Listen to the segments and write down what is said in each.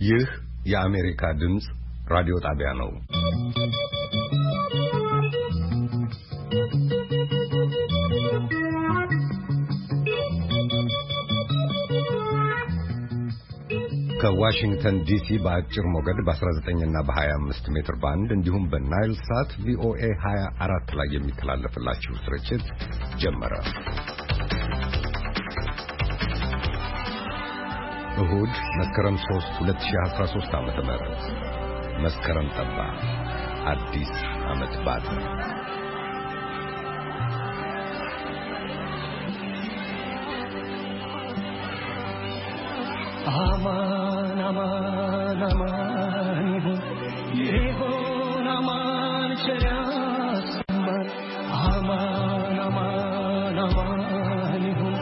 ይህ የአሜሪካ ድምጽ ራዲዮ ጣቢያ ነው። ከዋሽንግተን ዲሲ በአጭር ሞገድ በ19 እና በ25 ሜትር ባንድ እንዲሁም በናይል ሳት ቪኦኤ 24 ላይ የሚተላለፍላችሁ ስርጭት ጀመረ። እሁድ መስከረም 3 2013 ዓመተ ምህረት መስከረም ጠባ አዲስ ዓመት ባለ አማን አማን አማን ይሁን አማን ቸሪያስማን አማን አማን አማን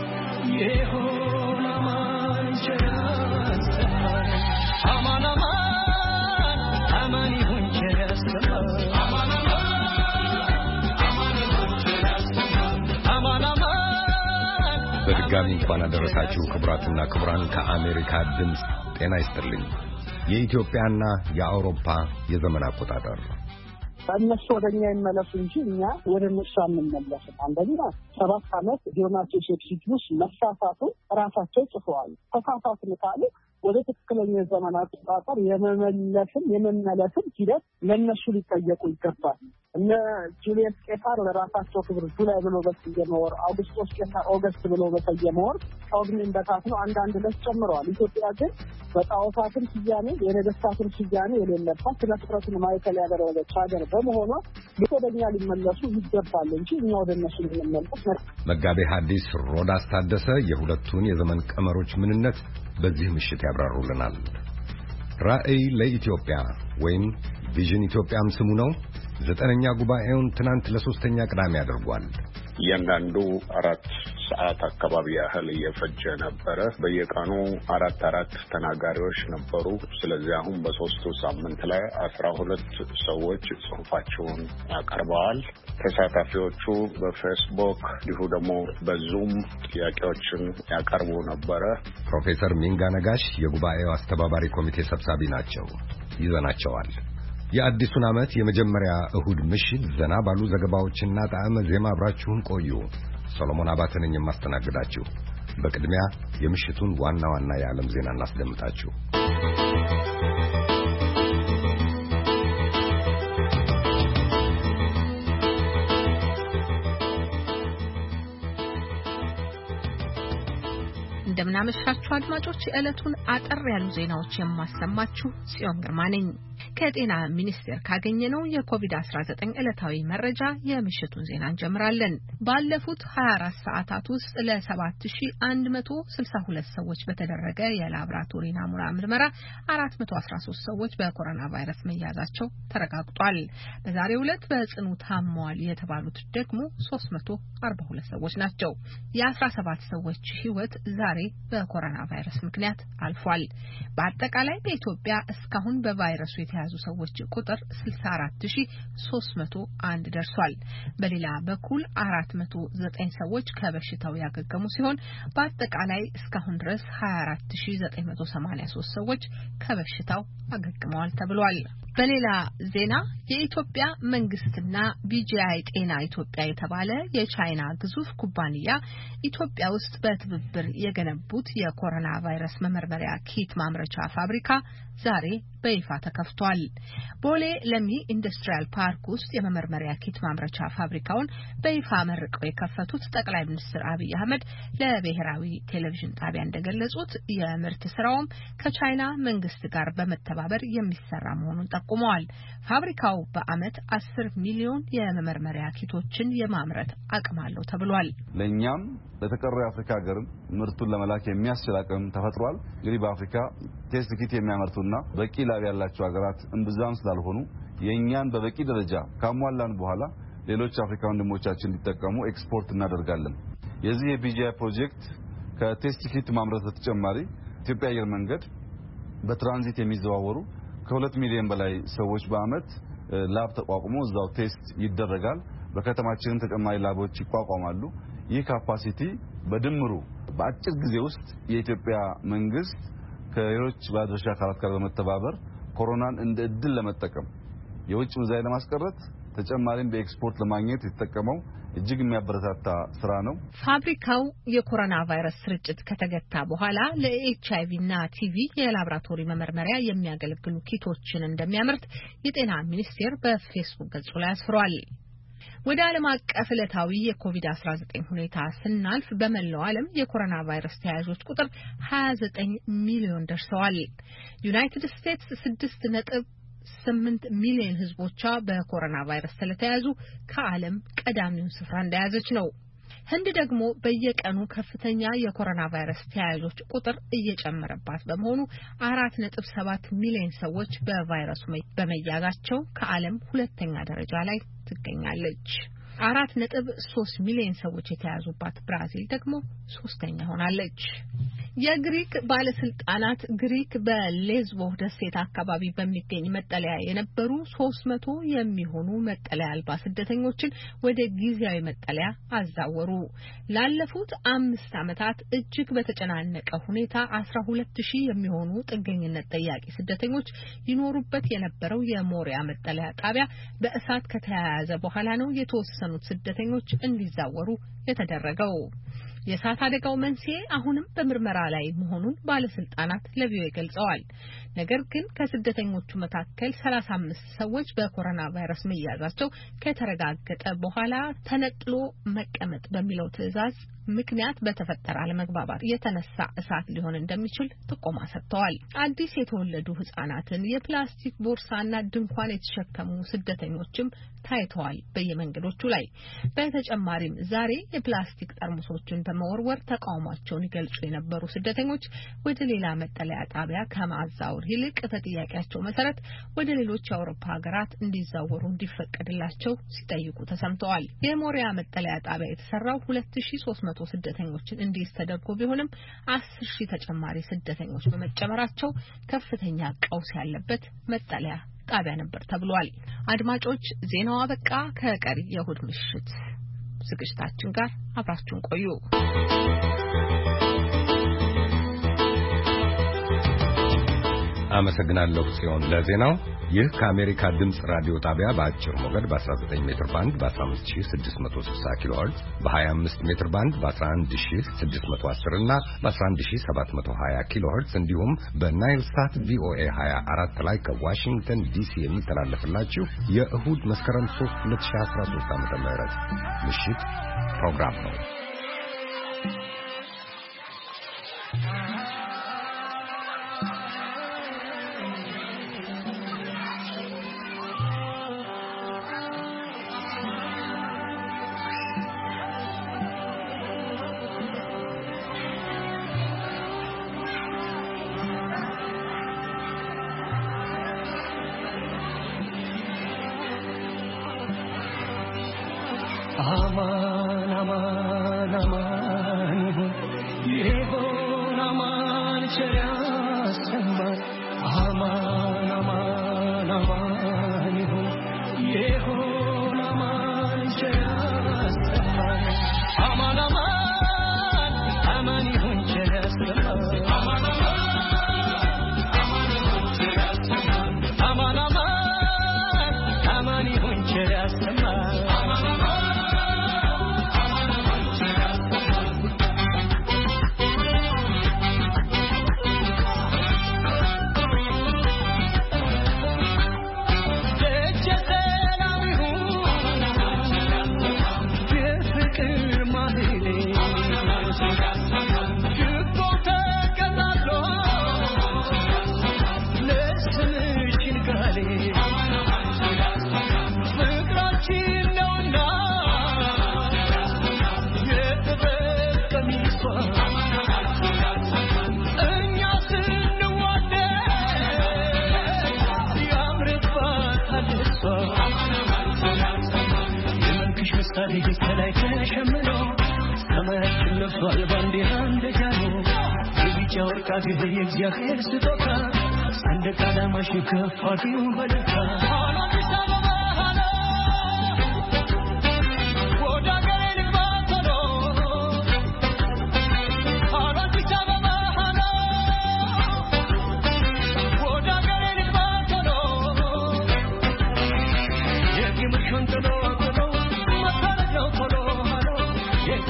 ይሁን አማን ቸሪያስማን አማን አማን አማን ይሁን ቸሪያስማን አማን አማን ይሁን ቸሪያስማን አማን አማን በድጋሚ እንኳን አደረሳችሁ ክቡራትና ክቡራን። ከአሜሪካ ድምጽ ጤና ይስጥልኝ። የኢትዮጵያና የአውሮፓ የዘመን አቆጣጠር እነሱ ወደኛ ይመለሱ እንጂ እኛ ወደ እነሱ አንመለስም። አንደኛ 7 ዓመት ዲዮናሲስ ኤክሲቲዩስ መሳሳቱ ራሳቸው ጽፈዋል። ተሳሳትን ካሉ ወደ ትክክለኛ ዘመን አቆጣጠር የመመለስም ሂደት ለነሱ ሊጠየቁ ይገባል። እነ ጁሊየስ ቄሳር ለራሳቸው ክብር ጁላይ ብሎ በሰየመው ወር፣ አውግስቶስ ቄሳር ኦገስት ብሎ በሰየመው ወር ጳጉሜን በታትነው አንዳንድ ዕለት ጨምረዋል። ኢትዮጵያ ግን በጣዖታትም ስያሜ የነገስታትም ስያሜ የሌለባት ስነ ፍጥረትን ማዕከል ያደረገች ሀገር በመሆኗ ወደኛ ሊመለሱ ይገባል እንጂ እኛ ወደ እነሱ ልንመለስ። መጋቤ ሐዲስ ሮዳስ ታደሰ የሁለቱን የዘመን ቀመሮች ምንነት በዚህ ምሽት ያብራሩልናል። ራዕይ ለኢትዮጵያ ወይም ቪዥን ኢትዮጵያም ስሙ ነው። 9ኛ ጉባኤውን ትናንት ለ3ኛ ቅዳሜ አድርጓል። እያንዳንዱ 4 ሰዓት አካባቢ ያህል እየፈጀ ነበረ። በየቀኑ 4 ተናጋሪዎች ነበሩ። ስለዚህ አሁን በ3ቱ ሳምንት ላይ 12 ሰዎች ጽሑፋቸውን ያቀርበዋል። ተሳታፊዎቹ በፌስቡክ እንዲሁ ደግሞ በዙም ጥያቄዎችን ያቀርቡ ነበረ። ፕሮፌሰር ሚንጋ ነጋሽ የጉባኤው አስተባባሪ ኮሚቴ ሰብሳቢ ናቸው። ይዘናቸዋል። የአዲሱን ዓመት የመጀመሪያ እሁድ ምሽት ዘና ባሉ ዘገባዎችና ጣዕመ ዜማ አብራችሁን ቆዩ። ሰሎሞን አባተ ነኝ የማስተናግዳችሁ። በቅድሚያ የምሽቱን ዋና ዋና የዓለም ዜና እናስደምጣችሁ። እንደምናመሻችሁ አድማጮች፣ የዕለቱን አጠር ያሉ ዜናዎች የማሰማችሁ ጽዮን ግርማ ነኝ። ከጤና ሚኒስቴር ካገኘነው የኮቪድ-19 ዕለታዊ መረጃ የምሽቱን ዜና እንጀምራለን። ባለፉት 24 ሰዓታት ውስጥ ለ7162 ሰዎች በተደረገ የላብራቶሪ ናሙና ምርመራ 413 ሰዎች በኮሮና ቫይረስ መያዛቸው ተረጋግጧል። በዛሬው ዕለት በጽኑ ታመዋል የተባሉት ደግሞ 342 ሰዎች ናቸው። የ17 ሰዎች ሕይወት ዛሬ በኮሮና ቫይረስ ምክንያት አልፏል። በአጠቃላይ በኢትዮጵያ እስካሁን በቫይረሱ የተያዙ ሰዎች ቁጥር 64301 ደርሷል። በሌላ በኩል 409 ሰዎች ከበሽታው ያገገሙ ሲሆን በአጠቃላይ እስካሁን ድረስ 24983 ሰዎች ከበሽታው አገግመዋል ተብሏል። በሌላ ዜና የኢትዮጵያ መንግስትና ቢጂአይ ጤና ኢትዮጵያ የተባለ የቻይና ግዙፍ ኩባንያ ኢትዮጵያ ውስጥ በትብብር የገነቡት የኮሮና ቫይረስ መመርመሪያ ኪት ማምረቻ ፋብሪካ ዛሬ በይፋ ተከፍቷል። ቦሌ ለሚ ኢንዱስትሪያል ፓርክ ውስጥ የመመርመሪያ ኪት ማምረቻ ፋብሪካውን በይፋ መርቀው የከፈቱት ጠቅላይ ሚኒስትር አብይ አህመድ ለብሔራዊ ቴሌቪዥን ጣቢያ እንደገለጹት የምርት ስራውም ከቻይና መንግስት ጋር በመተባበር የሚሰራ መሆኑን ጠቁመዋል። ፋብሪካው በአመት 10 ሚሊዮን የመመርመሪያ ኪቶችን የማምረት አቅም አለው ተብሏል። ለኛም ለተቀረው የአፍሪካ ሀገር ምርቱን ለመላክ የሚያስችል አቅም ተፈጥሯል። እንግዲህ በአፍሪካ ቴስት ኪት የሚያመርቱና በቂ ላብ ያላቸው ሀገራት እምብዛም ስላልሆኑ የኛን በበቂ ደረጃ ካሟላን በኋላ ሌሎች አፍሪካ ወንድሞቻችን እንዲጠቀሙ ኤክስፖርት እናደርጋለን። የዚህ የቢጂአይ ፕሮጀክት ከቴስት ኪት ማምረት በተጨማሪ ኢትዮጵያ አየር መንገድ በትራንዚት የሚዘዋወሩ ከ2 ሚሊዮን በላይ ሰዎች በአመት ላብ ተቋቁሞ እዛው ቴስት ይደረጋል። በከተማችን ተጨማሪ ላቦች ይቋቋማሉ። ይህ ካፓሲቲ በድምሩ በአጭር ጊዜ ውስጥ የኢትዮጵያ መንግስት ከሌሎች ባለድርሻ አካላት ጋር በመተባበር ኮሮናን እንደ እድል ለመጠቀም የውጭ ምንዛሪ ለማስቀረት ተጨማሪም በኤክስፖርት ለማግኘት የተጠቀመው እጅግ የሚያበረታታ ስራ ነው። ፋብሪካው የኮሮና ቫይረስ ስርጭት ከተገታ በኋላ ለኤችአይቪ እና ቲቪ የላብራቶሪ መመርመሪያ የሚያገለግሉ ኪቶችን እንደሚያመርት የጤና ሚኒስቴር በፌስቡክ ገጹ ላይ አስፍሯል። ወደ ዓለም አቀፍ ዕለታዊ የኮቪድ-19 ሁኔታ ስናልፍ በመላው ዓለም የኮሮና ቫይረስ ተያዦች ቁጥር 29 ሚሊዮን ደርሰዋል። ዩናይትድ ስቴትስ 6.8 ሚሊዮን ህዝቦቿ በኮሮና ቫይረስ ስለተያዙ ከዓለም ቀዳሚውን ስፍራ እንደያዘች ነው። ህንድ ደግሞ በየቀኑ ከፍተኛ የኮሮና ቫይረስ ተያዦች ቁጥር እየጨመረባት በመሆኑ 4.7 ሚሊዮን ሰዎች በቫይረሱ በመያዛቸው ከዓለም ሁለተኛ ደረጃ ላይ ትገኛለች። 4.3 ሚሊዮን ሰዎች የተያዙባት ብራዚል ደግሞ ሶስተኛ ሆናለች። የግሪክ ባለስልጣናት ግሪክ በሌዝቦ ደሴት አካባቢ በሚገኝ መጠለያ የነበሩ 300 የሚሆኑ መጠለያ አልባ ስደተኞችን ወደ ጊዜያዊ መጠለያ አዛወሩ። ላለፉት 5 ዓመታት እጅግ በተጨናነቀ ሁኔታ 12000 የሚሆኑ ጥገኝነት ጠያቂ ስደተኞች ይኖሩበት የነበረው የሞሪያ መጠለያ ጣቢያ በእሳት ከተያያዘ በኋላ ነው የተወሰኑት ስደተኞች እንዲዛወሩ የተደረገው። የእሳት አደጋው መንስኤ አሁንም በምርመራ ላይ መሆኑን ባለስልጣናት ለቪኦኤ ገልጸዋል። ነገር ግን ከስደተኞቹ መካከል 35 ሰዎች በኮሮና ቫይረስ መያዛቸው ከተረጋገጠ በኋላ ተነጥሎ መቀመጥ በሚለው ትዕዛዝ ምክንያት በተፈጠረ አለመግባባት የተነሳ እሳት ሊሆን እንደሚችል ጥቆማ ሰጥተዋል። አዲስ የተወለዱ ህጻናትን የፕላስቲክ ቦርሳና ድንኳን የተሸከሙ ስደተኞችም ታይተዋል በየመንገዶቹ ላይ። በተጨማሪም ዛሬ የፕላስቲክ ጠርሙሶችን በመወርወር ተቃውሟቸውን ይገልጹ የነበሩ ስደተኞች ወደ ሌላ መጠለያ ጣቢያ ከማዛወር ይልቅ በጥያቄያቸው መሰረት ወደ ሌሎች የአውሮፓ ሀገራት እንዲዛወሩ እንዲፈቀድላቸው ሲጠይቁ ተሰምተዋል። የሞሪያ መጠለያ ጣቢያ የተሰራው 2300 ስደተኞችን እንዲይዝ ተደርጎ ቢሆንም 10,000 ተጨማሪ ስደተኞች በመጨመራቸው ከፍተኛ ቀውስ ያለበት መጠለያ ጣቢያ ነበር ተብሏል። አድማጮች፣ ዜናው አበቃ። ከቀሪ የእሁድ ምሽት ዝግጅታችን ጋር አብራችሁን ቆዩ። አመሰግናለሁ ጽዮን ለዜናው። ይህ ከአሜሪካ ድምጽ ራዲዮ ጣቢያ በአጭር ሞገድ በ19 ሜትር ባንድ በ15660 ኪሎ ሄርትዝ በ25 ሜትር ባንድ በ11610 እና በ11720 ኪሎ ሄርትዝ እንዲሁም በናይል ሳት ቪኦኤ 24 ላይ ከዋሽንግተን ዲሲ የሚተላለፍላችሁ የእሁድ መስከረም 3 2013 ዓ.ም ምሽት ፕሮግራም ነው። አማን አማን አማን ይሁን አማን ቸር ያሰማን አማን አማን አማን ይሁን አማን ቸር ያሰማን አማን አማን አማን ይሁን ቸር ያሰማን አማን አማን ቸር ያሰማን አማን አማን ይሁን ቸር ያሰማን የእግዚአብሔር ስጦታ ሰንደቅ ዓላማሽ ከፍ አድርጊው በደስታ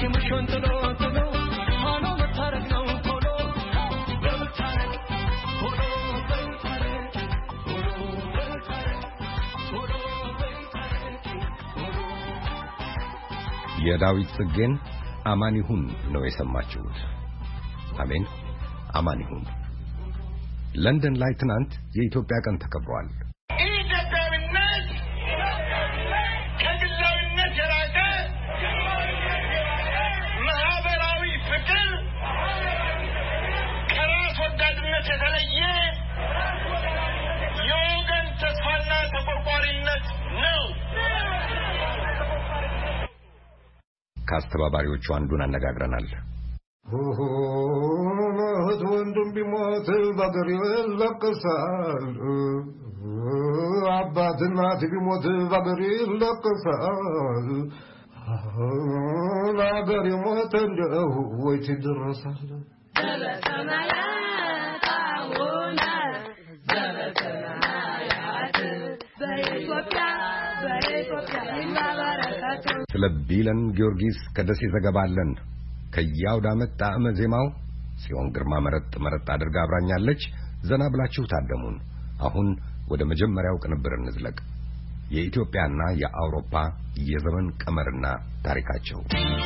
ሙሽን ጥሎ ጥሎ ማኖ መታረቅ ነው ቶሎ በመታረቅ ቶሎ በመታረቅ ቶሎ በመታረቅ ቶሎ በመታረቅ ቶሎ የዳዊት ጽጌን አማን ይሁን ነው የሰማችሁት። አሜን አማን ይሁን። ለንደን ላይ ትናንት የኢትዮጵያ ቀን ተከብሯል። ኢትዮጵያዊነት ከግላዊነት የራቀ ማህበራዊ ፍቅር ከራስ ወዳድነት የተለየ የወገን ተስፋና ተቆርቋሪነት ነው። ከአስተባባሪዎቹ አንዱን አነጋግረናል። ወንድም ቢሞት በአገር ይለቅሳል፣ አባት እናት ቢሞት በአገር ይለቅሳል። ለአገር የሞተ እንደው ወይት ይደረሳል። በሰማያት አቡነ በሰማያት በኢትዮጵያ ይባረካቱ። ስለ ቢለን ጊዮርጊስ ከደሴ ዘገባለን። ከያውድ ዓመት ጣዕመ ዜማው ጽዮን ግርማ መረጥ አድርጋ አብራኛለች። ዘና ብላችሁ ታደሙን። አሁን ወደ መጀመሪያው ቅንብር እንዝለቅ። የኢትዮጵያና የአውሮፓ የዘመን ቀመርና ታሪካቸው።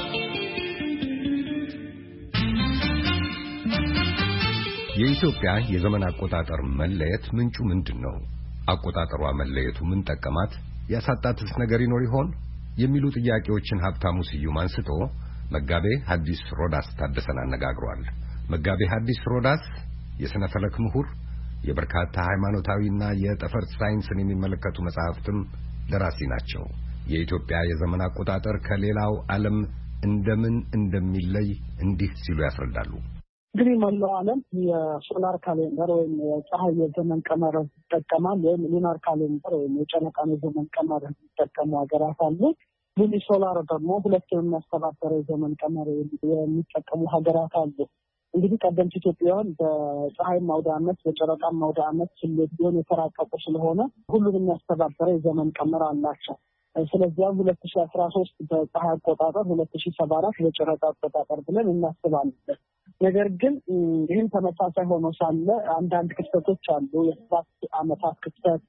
የኢትዮጵያ የዘመን አቆጣጠር መለየት ምንጩ ምንድነው? አቆጣጠሯ መለየቱ ምን ጠቀማት? ያሳጣትስ ነገር ይኖር ይሆን? የሚሉ ጥያቄዎችን ሀብታሙ ስዩም አንስቶ መጋቤ ሐዲስ ሮዳስ ታደሰን አነጋግሯል። መጋቤ ሐዲስ ሮዳስ የሥነ ፈለክ ምሁር፣ የበርካታ ሃይማኖታዊና የጠፈር ሳይንስን የሚመለከቱ መጻሕፍትም ደራሲ ናቸው። የኢትዮጵያ የዘመን አቆጣጠር ከሌላው ዓለም እንደምን እንደሚለይ እንዲህ ሲሉ ያስረዳሉ። እንግዲህ መላው ዓለም የሶላር ካሌንደር ወይም የፀሐይ የዘመን ቀመር ይጠቀማል። ወይም ሉናር ካሌንደር ወይም የጨረቃ የዘመን ቀመር የሚጠቀሙ ሀገራት አሉ። ሉኒ ሶላር ደግሞ ሁለቱን የሚያስተባበረ የዘመን ቀመር የሚጠቀሙ ሀገራት አሉ። እንግዲህ ቀደምት ኢትዮጵያውያን በፀሐይ አውደ ዓመት በጨረቃ አውደ ዓመት ስሌት ቢሆን የተራቀቁ ስለሆነ ሁሉንም የሚያስተባበረ የዘመን ቀመር አላቸው። ስለዚህም 2013 በፀሐይ አቆጣጠር 2074 በጨረቃ አቆጣጠር ብለን እናስባለን። ነገር ግን ይህን ተመሳሳይ ሆኖ ሳለ አንዳንድ ክስተቶች አሉ። የ7 ዓመታት ክስተት፣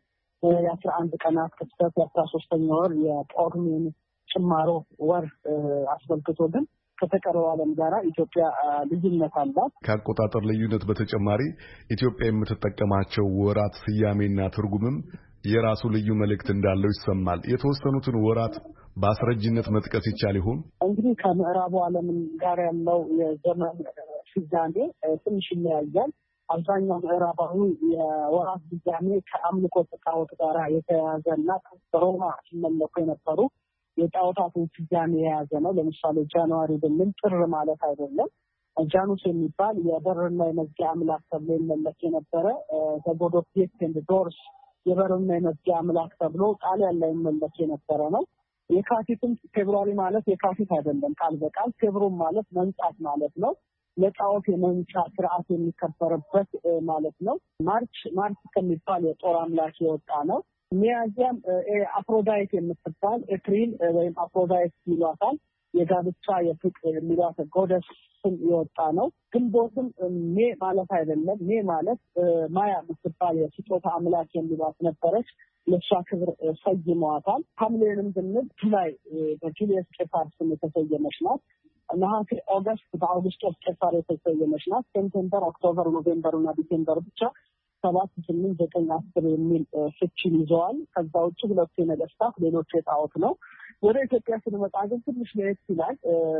የ11 ቀናት ክስተት፣ የ13ኛ ወር የጳጉሜን ጭማሮ ወር አስመልክቶ ግን ከተቀረው ዓለም ጋራ ኢትዮጵያ ልዩነት አላት። ከአቆጣጠር ልዩነት በተጨማሪ ኢትዮጵያ የምትጠቀማቸው ወራት ስያሜና ትርጉምም የራሱ ልዩ መልእክት እንዳለው ይሰማል። የተወሰኑትን ወራት በአስረጅነት መጥቀስ ይቻል ይሆን? እንግዲህ ከምዕራቡ ዓለም ጋር ያለው የዘመን ስያሜ ትንሽ ይለያያል። አብዛኛው ምዕራባዊ የወራት ስያሜ ከአምልኮ ጣዖት ጋር የተያያዘና በሮማ ሲመለኩ የነበሩ የጣዖታትን ስያሜ የያዘ ነው። ለምሳሌ ጃንዋሪ ብንል ጥር ማለት አይደለም። ጃኑስ የሚባል የበርና የመዝጊያ አምላክ ተብሎ ይመለክ የነበረ በጎድ ኦፍ ጌትስ ኤንድ ዶርስ የበርና የመዝጊያ አምላክ ተብሎ ጣሊያን ላይ ይመለክ የነበረ ነው። የካቲትም ፌብሩዋሪ ማለት የካቲት አይደለም ቃል በቃል ፌብሩም ማለት መንጻት ማለት ነው። ለጣዖት የመንጫ ስርዓት የሚከበርበት ማለት ነው። ማርች ከሚባል የጦር አምላክ የወጣ ነው። ሚያዚያም አፍሮዳይት የምትባል ኤፕሪል ወይም አፍሮዳይት ይሏታል የጋብቻ የፍቅር የሚሏት ጎደስ ስም የወጣ ነው። ግንቦትም ሜ ማለት አይደለም። ሜ ማለት ማያ የምትባል የስጦታ አምላክ የሚሏት ነበረች። ለሷ ክብር ሰይመዋታል። ሐምሌንም ብንል ጁላይ በጁሊየስ ቄሳር ስም የተሰየመች ናት። ነሐሴ ኦገስት በአውግስጦስ ቄሳር የተሰየመች ናት። ሴፕቴምበር፣ ኦክቶበር፣ ኖቬምበር እና ዲሴምበር ብቻ 7፣ 8፣ 9፣ 10 የሚል ፍቺን ይዘዋል። ከዛ ውጭ ሁለቱ የነገስታት ሌሎች የጣዖት ነው። ወደ ኢትዮጵያ ስንመጣ ግን ትንሽ ለየት ይላል።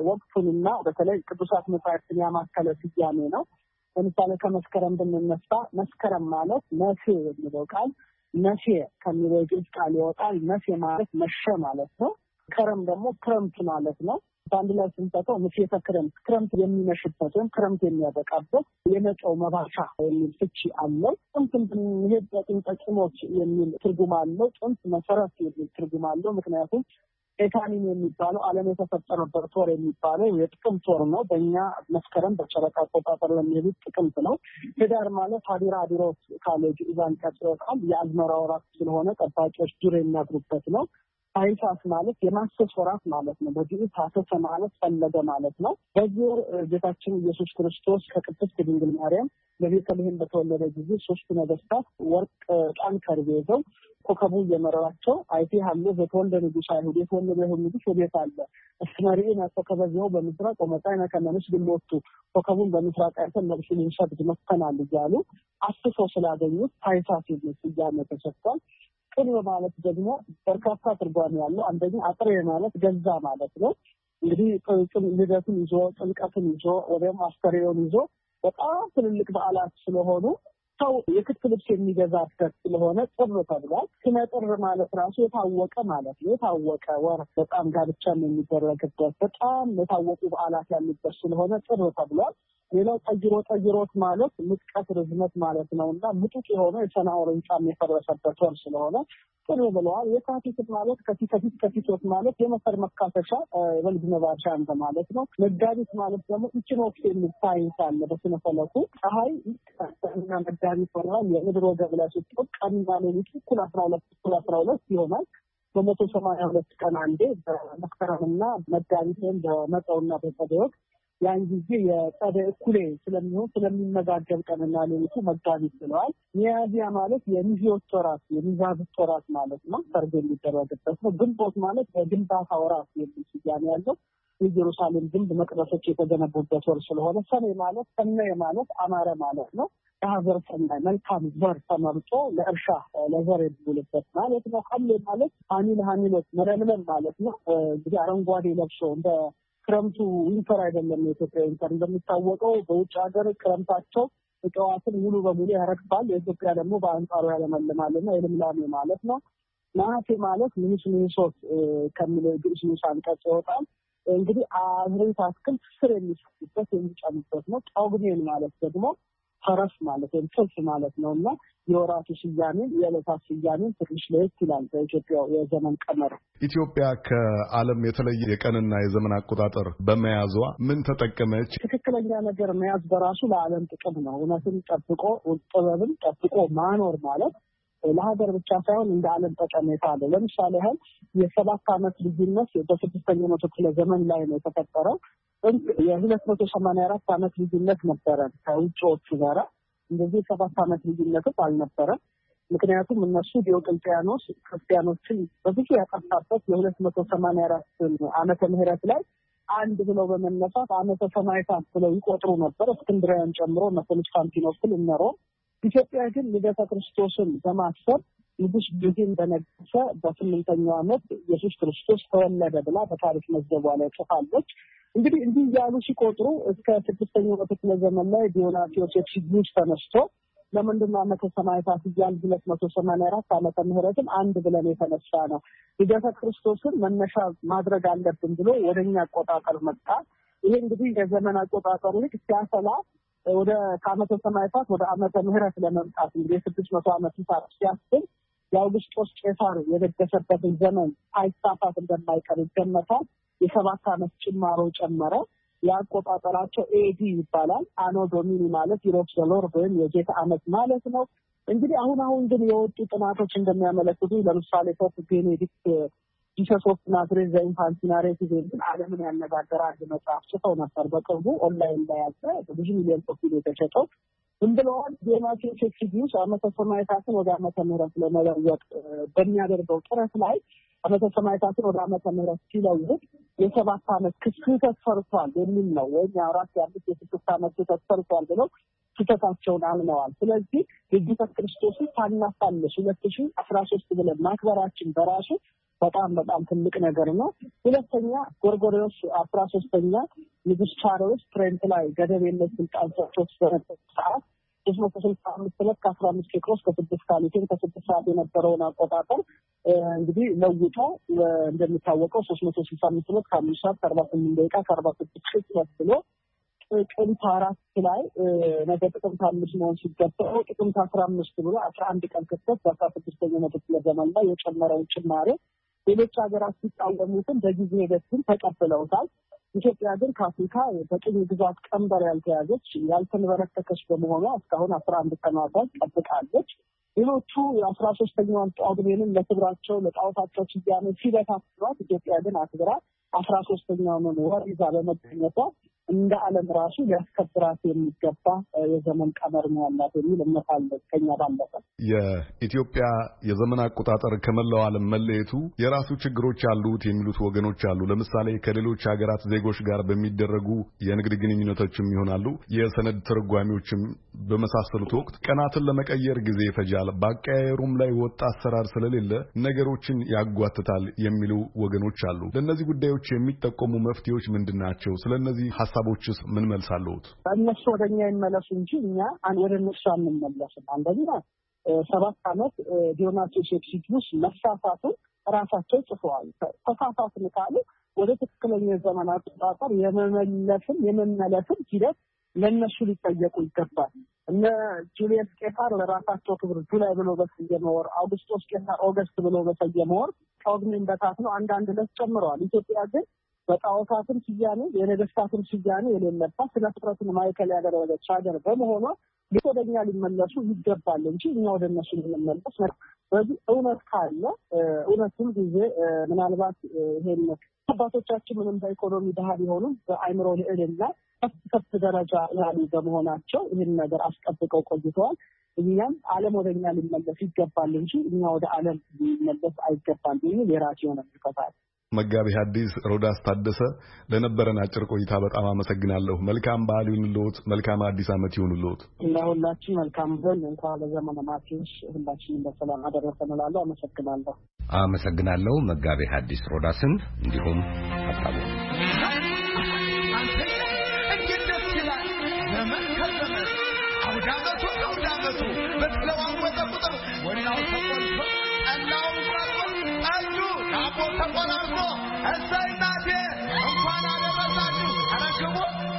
ወቅቱንና በተለይ ቅዱሳት መጻሕፍትን ያማከለ ስያሜ ነው። ለምሳሌ ከመስከረም ብንነሳ መስከረም ማለት መሴ የሚለው ቃል መሴ ከሚለው ግዕዝ ቃል ይወጣል። መሴ ማለት መሸ ማለት ነው። ከረም ደግሞ ክረምት ማለት ነው። በአንድ ላይ ስንጠቀው ምሴተ ክረምት የሚመሽበት ወይም ክረምት የሚያበቃበት የመጪው መባቻ የሚል ፍቺ አለው። ጥንት ብንሄድ በጥንተ ቂሞች የሚል ትርጉም አለው። ጥንት መሰረት የሚል ትርጉም አለው። ምክንያቱም ኤታኒም የሚባለው ዓለም የተፈጠረበት ወር የሚባለው የጥቅምት ወር ነው። በእኛ መስከረም በጨረቃ አቆጣጠር ለሚሄዱት ጥቅምት ነው። ህዳር ማለት ሀዲራ አዲሮስ ካሌጅ ኢቫን ቀጥሮታል። የአዝመራ ወራት ስለሆነ ጠባቂዎች ዱር የሚያድሩበት ነው። ታኅሳስ ማለት የማሰስ ወራት ማለት ነው። በዚህ ታኅሳስ ማለት ፈለገ ማለት ነው። በዚህ ወር ጌታችን ኢየሱስ ክርስቶስ ከቅድስት ድንግል ማርያም በቤተልሔም በተወለደ ጊዜ ሶስቱ ነገስታት ወርቅ፣ ዕጣን፣ ከርቤ ይዘው ኮከቡ እየመራቸው አይቴሃሉ በተወልደ ንጉሥ አይሁድ የተወለደ ይሁን ንጉሥ ወዴት አለ እስመሪኤን ኮከበ ዚአሁ በምስራቅ ወመጻእነ ከመ ንስግድ ሎቱ ኮከቡን በምስራቅ አይተን ነፍሱን እንሰግድ መጥተናል እያሉ አስሰው ስላገኙት ታኅሳስ የሚል ስያሜ ተሰጥቷል። ቅል ማለት ደግሞ በርካታ ትርጓሜ ያለው አንደኛ አጥሬ ማለት ገዛ ማለት ነው። እንግዲህ ልደቱን ይዞ ጥምቀትን ይዞ ወይም አስተርእዮን ይዞ በጣም ትልልቅ በዓላት ስለሆኑ ሰው የክት ልብስ የሚገዛበት ስለሆነ ጥር ተብሏል። ስነ ጥር ማለት ራሱ የታወቀ ማለት ነው። የታወቀ ወር በጣም ጋብቻም የሚደረግበት በጣም የታወቁ በዓላት ያሉበት ስለሆነ ጥር ተብሏል። ሌላው ጠይሮት ማለት ምጥቀት ርዝመት ማለት ነውና ምጡቅ የሆነ የሰናዖር ሕንጻም የፈረሰበት ወር ስለሆነ ጥር ብለዋል። የካቲት ማለት ከፊት ማለት የመከር መካፈሻ የበልግ መባቻ ማለት ነው። መጋቢት ማለት ደግሞ ኢኪኖክስ የሚል ሳይንስ አለ በስነ ፈለኩ። ፀሐይ እና መጋቢት ሆኗል። የምድር ወገብ ላይ ስትቆም ቀንና ሌሊት እኩል 12 ይሆናል። በ182 ቀን አንዴ በመስከረምና መጋቢት ወይም በመጸውና በጸደይ ወቅት ያን ጊዜ የጸደይ እኩሌ ስለሚሆን ስለሚመጋገብ ቀንና ሌሊቱ መጋቢት ብለዋል። ሚያዝያ ማለት የሚዜዎች ወራት የሚዛብት ወራት ማለት ነው። ሰርግ የሚደረግበት ነው። ግንቦት ማለት የግንባታ ወራት የሚል ስያሜ ያለው የኢየሩሳሌም ግንብ መቅደሶች የተገነቡበት ወር ስለሆነ ሰኔ ማለት አማረ ማለት ነው። የሀገር ሰናይ መልካም ዘር ተመርጦ ለእርሻ ለዘር የሚውልበት ማለት ነው። ሐምሌ ማለት ሐሚሎት መለምለም ማለት ነው። እንግዲህ አረንጓዴ ለብሶ እንደ ክረምቱ ዊንተር አይደለም። የኢትዮጵያ ዊንተር እንደሚታወቀው በውጭ ሀገር ክረምታቸው እጽዋትን ሙሉ በሙሉ ያረግፋል። የኢትዮጵያ ደግሞ በአንጻሩ ያለመልማልና የልምላሜ ማለት ነው። ነሐሴ ማለት ሚኒሶት ከሚለው ግዕዝ ንዑስ አንቀጽ ይወጣል። እንግዲህ አዝርዕት አትክልት ስር የሚሰጡበት የሚጨምሩበት ነው። ጳጉሜን ማለት ደግሞ ፈረስ ማለት ወይም ሰልፍ ማለት ነውና የወራቱ ስያሜ የዕለታት ስያሜ ትንሽ ለየት ይላል። በኢትዮጵያ የዘመን ቀመር ኢትዮጵያ ከዓለም የተለየ የቀንና የዘመን አቆጣጠር በመያዟ ምን ተጠቀመች? ትክክለኛ ነገር መያዝ በራሱ ለዓለም ጥቅም ነው። እውነትን ጠብቆ ጥበብን ጠብቆ ማኖር ማለት ለሀገር ብቻ ሳይሆን እንደ ዓለም ጠቀሜታ አለው። ለምሳሌ ያህል የ7 ዓመት ልዩነት በ6ኛው መቶ ክፍለ ዘመን ላይ ነው የተፈጠረው። የ284 ዓመት ልዩነት ነበረ ከውጭዎቹ ጋራ። እንደዚህ 7 ዓመት ልዩነትም አልነበረም። ምክንያቱም እነሱ ዲዮቅልጥያኖስ ክርስቲያኖችን በብዙ ያጠፋበት የ284 ዓመተ ምህረት ላይ አንድ ብለው በመነሳት ዓመተ ሰማዕታት ብለው ይቆጥሩ ነበር። እስክንድርያን ጨምሮ ኮንስታንቲኖፕል እነ ሮም። ኢትዮጵያ ግን ልደተ ክርስቶስን በማሰብ ንጉሥ ጊዜን በነገሰ በ8ኛው ዓመት ኢየሱስ ክርስቶስ ተወለደ ብላ በታሪክ መዝገቧ ላይ ጽፋለች። እንግዲህ እንዲህ እያሉ ሲቆጥሩ እስከ 6ኛው መቶ ክፍለ ዘመን ላይ ዲዮናስዮስ ኤክሲጊዩስ ተነስቶ ለምንድነው ዓመተ ሰማዕታት እያልን 284 ዓመተ ምህረትን አንድ ብለን የተነሳ ነው ልደተ ክርስቶስን መነሻ ማድረግ አለብን ብሎ ወደኛ አቆጣጠር መጣ። ይሄ እንግዲህ የዘመን አቆጣጠሩ ልክ ሲያሰላ ወደ ከዓመተ ሰማዕታት ወደ ዓመተ ምህረት ለመምጣት እንግዲህ 600 ዓመት ሲያስብ የአውግስጦስ ቄሳር የደገሰበትን ዘመን ሳይሳሳት እንደማይቀር ይገመታል። የ7 ዓመት ጭማሮ ጨመረ። ያቆጣጠራቸው ኤዲ ይባላል። አኖ ዶሚኒ ማለት ዩሮፕ ሎርድ ወይም የጌታ ዓመት ማለት ነው። እንግዲህ አሁን ግን የወጡ ጥናቶች እንደሚያመለክቱ ለምሳሌ ፖፕ ቤኔዲክት ጂሰስ ኦፍ ናዝሬት ዘ ኢንፋንት ናሬቲቭ የሚል ዓለምን ያነጋገረ አንድ መጽሐፍ ጽፈው ነበር። በቅርቡ ኦንላይን ላይ ያለ ብዙ ሚሊዮን ኮፒ የተሸጠው እንደለዋል። ዲዮናስዮስ ኤክሲጊዩስ ዓመተ ሰማዕታትን ወደ ዓመተ ምህረት ለመለወጥ በሚያደርገው ጥረት ላይ ዓመተ ሰማዕታትን ወደ ዓመተ ምህረት ሲለውጥ የ7 ዓመት ክስተት ሰርቷል የሚል ነው። ወይም የ6 ዓመት ክስተት ሰርቷል ብለው ስህተታቸውን አምነዋል። ስለዚህ የጌታ ክርስቶስን ሳናሳንስ 2013 ብለን ማክበራችን በራሱ በጣም ትልቅ ነገር ነው። ሁለተኛ ጎርጎርዮስ 13ኛ ንጉሥ ቻርልስ ትሬንት ላይ ገደብ የለሽ ስልጣን ሰጥቶት በነበረ ሰዓት 365 ዕለት ከ15 ኬክሮስ ከ6 ካሊቴን ከ6 ሰዓት የነበረውን አቆጣጠር እንግዲህ ለውጦ እንደሚታወቀው 365 ዕለት ከ5 ሰዓት ከ48 ደቂቃ ከ46 ሴኮንድ ብሎ ጥቅምት 4 ላይ ነገ ጥቅምት 5 መሆን ሲገባው ጥቅምት 15 ብሎ 11 ቀን ክፍተት በ16ኛው መቶ ክፍለ ዘመን ላይ የጨመረውን ጭማሬ ሌሎች ሀገራት ሲቃወሙትን በጊዜ ሂደት ግን ተቀብለውታል። ኢትዮጵያ ግን ከአፍሪካ በቅኝ ግዛት ቀንበር ያልተያዘች ያልተንበረከከች በመሆኗ እስካሁን 11 ቀናት ጠብቃለች። ሌሎቹ 13ኛውን ጳጉሜንን ለክብራቸው ለጣዖታቸው ስያሜ ሲበታትኗት ኢትዮጵያ ግን አክብራ 13ኛውን ወር ይዛ በመገኘቷ እንደ ዓለም ራሱ ሊያስከብራት የሚገባ የዘመን ቀመር ነው ያላት የሚል እምነት አለ ከኛ ባለፈ። የኢትዮጵያ የዘመን አቆጣጠር ከመላው ዓለም መለየቱ የራሱ ችግሮች አሉት የሚሉት ወገኖች አሉ። ለምሳሌ ከሌሎች ሀገራት ዜጎች ጋር በሚደረጉ የንግድ ግንኙነቶችም ይሆናሉ የሰነድ ተርጓሚዎችም በመሳሰሉት ወቅት ቀናትን ለመቀየር ጊዜ ይፈጃል፣ በአቀያየሩም ላይ ወጥ አሰራር ስለሌለ ነገሮችን ያጓትታል የሚሉ ወገኖች አሉ። ለእነዚህ ጉዳዮች የሚጠቆሙ መፍትሄዎች ምንድናቸው? ስለነዚህ ሐሳቦችስ ምን መልሳለሁት? እነሱ ወደኛ ይመለሱ እንጂ እኛ ወደ እነሱ አንመለስም። አንደኛ 7 ዓመት ዲዮናስዮስ ኤክሲቲዩስ መሳሳቱን ራሳቸው ጽፈዋል። ተሳሳትን ካሉ ወደ ትክክለኛ የዘመን አቆጣጠር የመመለስም ሂደት ለነሱ ሊጠየቁ ይገባል። እነ ጁሊየስ ቄሳር ለራሳቸው ክብር ጁላይ ብሎ በሰየመ ወር፣ አውግስጦስ ቄሳር ኦገስት ብሎ በሰየመ ወር ጳጉሜን በታትነው አንዳንድ ዕለት ጨምረዋል። ኢትዮጵያ ግን በጣዖታትም ስያሜ የነገስታትም ስያሜ የሌለባት ስለ ፍጥረትን ማዕከል ያደረገች ሀገር በመሆኗ ወደኛ ሊመለሱ ይገባል እንጂ እኛ ወደ እነሱ ልንመለስ። ስለዚህ እውነት ካለ እውነቱም ጊዜ ምናልባት ይሄን አባቶቻችን ምንም በኢኮኖሚ ድሃ ቢሆኑም በአእምሮ ልዕልና ከፍ ደረጃ ያሉ በመሆናቸው ይህን ነገር አስጠብቀው ቆይተዋል። እኛም ዓለም ወደኛ ሊመለስ ይገባል እንጂ እኛ ወደ ዓለም ሊመለስ አይገባም የሚል የራሴ የሆነ ምልከታ። መጋቢ ሐዲስ ሮዳስ ታደሰ ለነበረን አጭር ቆይታ በጣም አመሰግናለሁ። መልካም በዓል ይሁንልዎት። መልካም አዲስ ዓመት ይሁንልዎት። ለሁላችን መልካም በዓል። እንኳን ለዘመነ ማቴዎስ ሁላችንም በሰላም አደረሰን እላለሁ። አመሰግናለሁ መጋቢ ሐዲስ ሮዳስን እንዲሁም ሐሳቡ አውዳመቱ በተለዋወጠ ቁጥር ወዲያው ተቆልፎ እናው አሉ ናቦ ተቆራርፎ እሰይ እናቴ እንኳን አደረሳችሁ አረሽቡ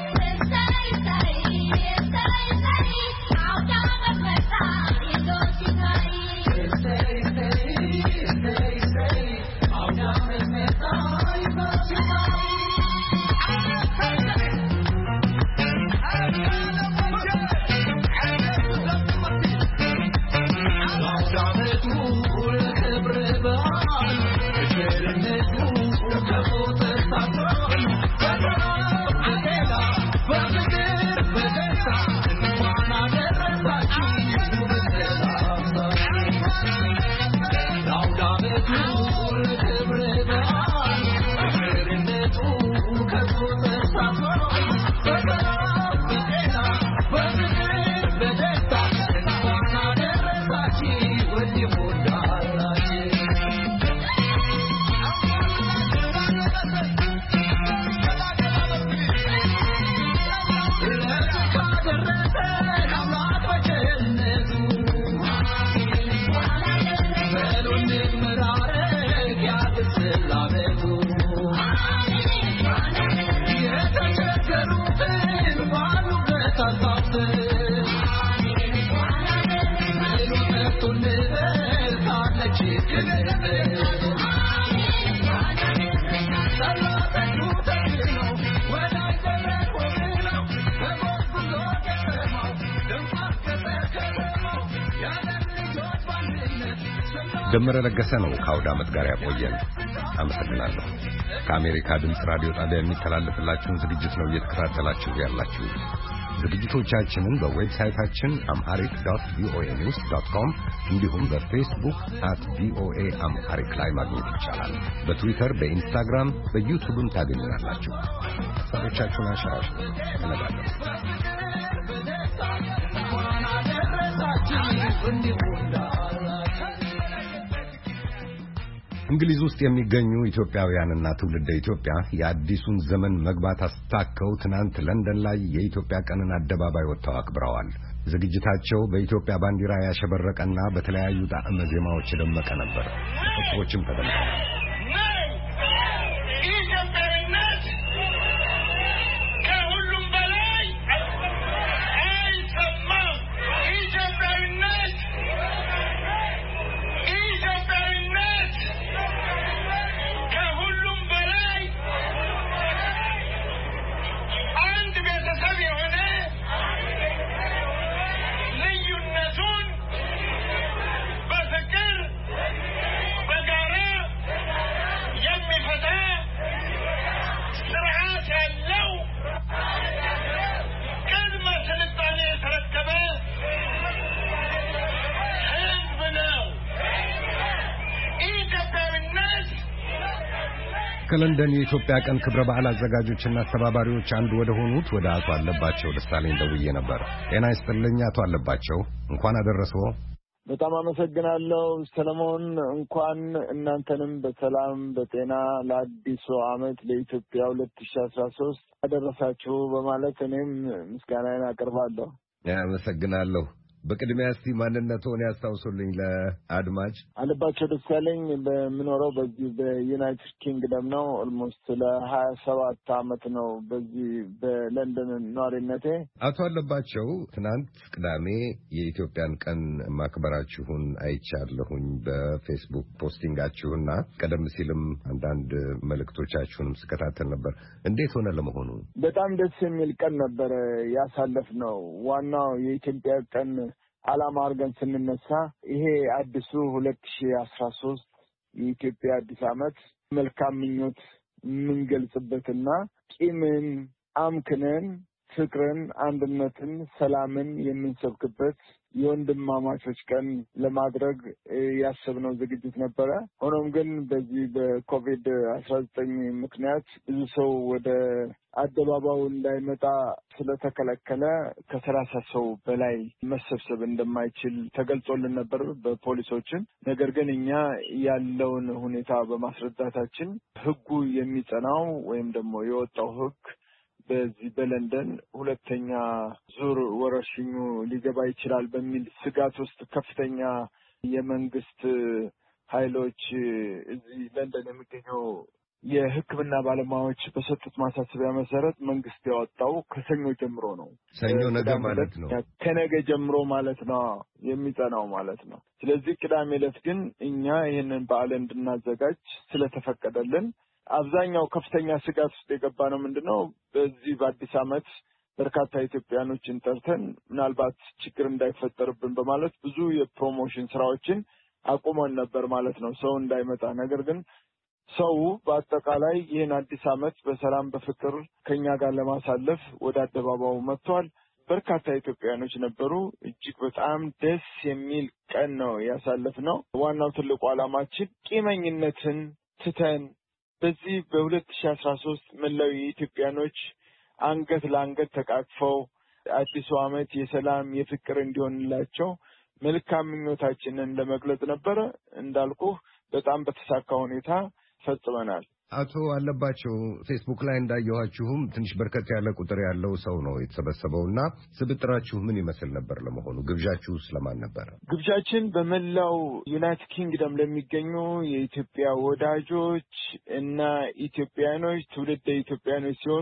ደመረ ለገሰ ነው ከአውደ ዓመት ጋር ያቆየን። አመሰግናለሁ። ከአሜሪካ ድምፅ ራዲዮ ጣቢያ የሚተላለፍላችሁን ዝግጅት ነው እየተከታተላችሁ ያላችሁ። ዝግጅቶቻችንን በዌብሳይታችን amharic.voanews.com እንዲሁም በፌስቡክ @voaamharic ላይ ማግኘት ይቻላል። በትዊተር፣ በኢንስታግራም፣ በዩቲዩብም ታገኙናላችሁ። ሀሳቦቻችሁን አንሸራሽሩ። ተነጋገሩ። እንግሊዝ ውስጥ የሚገኙ ኢትዮጵያውያንና ትውልደ ኢትዮጵያ የአዲሱን ዘመን መግባት አስታከው ትናንት ለንደን ላይ የኢትዮጵያ ቀንን አደባባይ ወጥተው አክብረዋል። ዝግጅታቸው በኢትዮጵያ ባንዲራ ያሸበረቀና በተለያዩ ጣዕመ ዜማዎች የደመቀ ነበር። ተፈጥሮችም ተደምጠዋል። ከለንደን የኢትዮጵያ ቀን ክብረ በዓል አዘጋጆችና አስተባባሪዎች አንዱ ወደ ሆኑት ወደ አቶ አለባቸው ደሳለኝ ደውዬ ነበር። ጤና ይስጥልኝ አቶ አለባቸው፣ እንኳን አደረሰዎ። በጣም አመሰግናለሁ ሰለሞን። እንኳን እናንተንም በሰላም በጤና ለአዲሱ ዓመት ለኢትዮጵያ 2013 አደረሳችሁ በማለት እኔም ምስጋናዬን አቀርባለሁ። አመሰግናለሁ። በቅድሚያ እስቲ ማንነትዎን ያስታውሱልኝ ለአድማጭ። አለባቸው ደሳለኝ በምኖረው በዚህ በዩናይትድ ኪንግደም ነው። ኦልሞስት ለ27 ዓመት ነው በዚህ በለንደን ኗሪነቴ። አቶ አለባቸው ትናንት ቅዳሜ የኢትዮጵያን ቀን ማክበራችሁን አይቻለሁኝ በፌስቡክ ፖስቲንጋችሁና ቀደም ሲልም አንዳንድ መልእክቶቻችሁንም ስከታተል ነበር። እንዴት ሆነ ለመሆኑ? በጣም ደስ የሚል ቀን ነበር ያሳለፍነው። ዋናው የኢትዮጵያ ቀን ዓላማ አድርገን ስንነሳ ይሄ አዲሱ 2013 የኢትዮጵያ አዲስ ዓመት መልካም ምኞት የምንገልጽበትና ቂምን አምክነን ፍቅርን፣ አንድነትን፣ ሰላምን የምንሰብክበት የወንድማማቾች ቀን ለማድረግ ያሰብነው ዝግጅት ነበረ። ሆኖም ግን በዚህ በኮቪድ-19 ምክንያት ብዙ ሰው ወደ አደባባዩ እንዳይመጣ ስለተከለከለ ከ30 ሰው በላይ መሰብሰብ እንደማይችል ተገልጾልን ነበር በፖሊሶችን። ነገር ግን እኛ ያለውን ሁኔታ በማስረዳታችን ሕጉ የሚጸናው ወይም ደግሞ የወጣው ሕግ በዚህ በለንደን ሁለተኛ ዙር ወረርሽኙ ሊገባ ይችላል በሚል ስጋት ውስጥ ከፍተኛ የመንግስት ኃይሎች እዚህ ለንደን የሚገኘው የሕክምና ባለሙያዎች በሰጡት ማሳሰቢያ መሰረት መንግስት ያወጣው ከሰኞ ጀምሮ ነው። ሰኞ ነገ ማለት ነው። ከነገ ጀምሮ ማለት ነው የሚጸናው ማለት ነው። ስለዚህ ቅዳሜ ዕለት ግን እኛ ይህንን በዓል እንድናዘጋጅ ስለተፈቀደልን አብዛኛው ከፍተኛ ስጋት ውስጥ የገባ ነው። ምንድነው በዚህ በአዲስ ዓመት በርካታ ኢትዮጵያኖችን ጠርተን ምናልባት ችግር እንዳይፈጠርብን በማለት ብዙ የፕሮሞሽን ስራዎችን አቁመን ነበር ማለት ነው፣ ሰው እንዳይመጣ። ነገር ግን ሰው በአጠቃላይ ይህን አዲስ ዓመት በሰላም በፍቅር ከኛ ጋር ለማሳለፍ ወደ አደባባዩ መጥቷል። በርካታ ኢትዮጵያኖች ነበሩ። እጅግ በጣም ደስ የሚል ቀን ነው ያሳለፍነው። ዋናው ትልቁ ዓላማችን ቂመኝነትን ትተን በዚህ በ2013 መላው የኢትዮጵያኖች አንገት ለአንገት ተቃቅፈው አዲሱ ዓመት የሰላም የፍቅር እንዲሆንላቸው መልካም ምኞታችንን ለመግለጽ ነበረ። እንዳልኩህ በጣም በተሳካ ሁኔታ ፈጽመናል። አቶ አለባቸው ፌስቡክ ላይ እንዳየኋችሁም ትንሽ በርከት ያለ ቁጥር ያለው ሰው ነው የተሰበሰበውና ስብጥራችሁ ምን ይመስል ነበር ለመሆኑ? ግብዣችሁ ስለማን ነበር? ግብዣችን በመላው ዩናይትድ ኪንግደም ለሚገኙ የኢትዮጵያ ወዳጆች እና ኢትዮጵያኖች፣ ትውልደ ኢትዮጵያኖች ሲሆኑ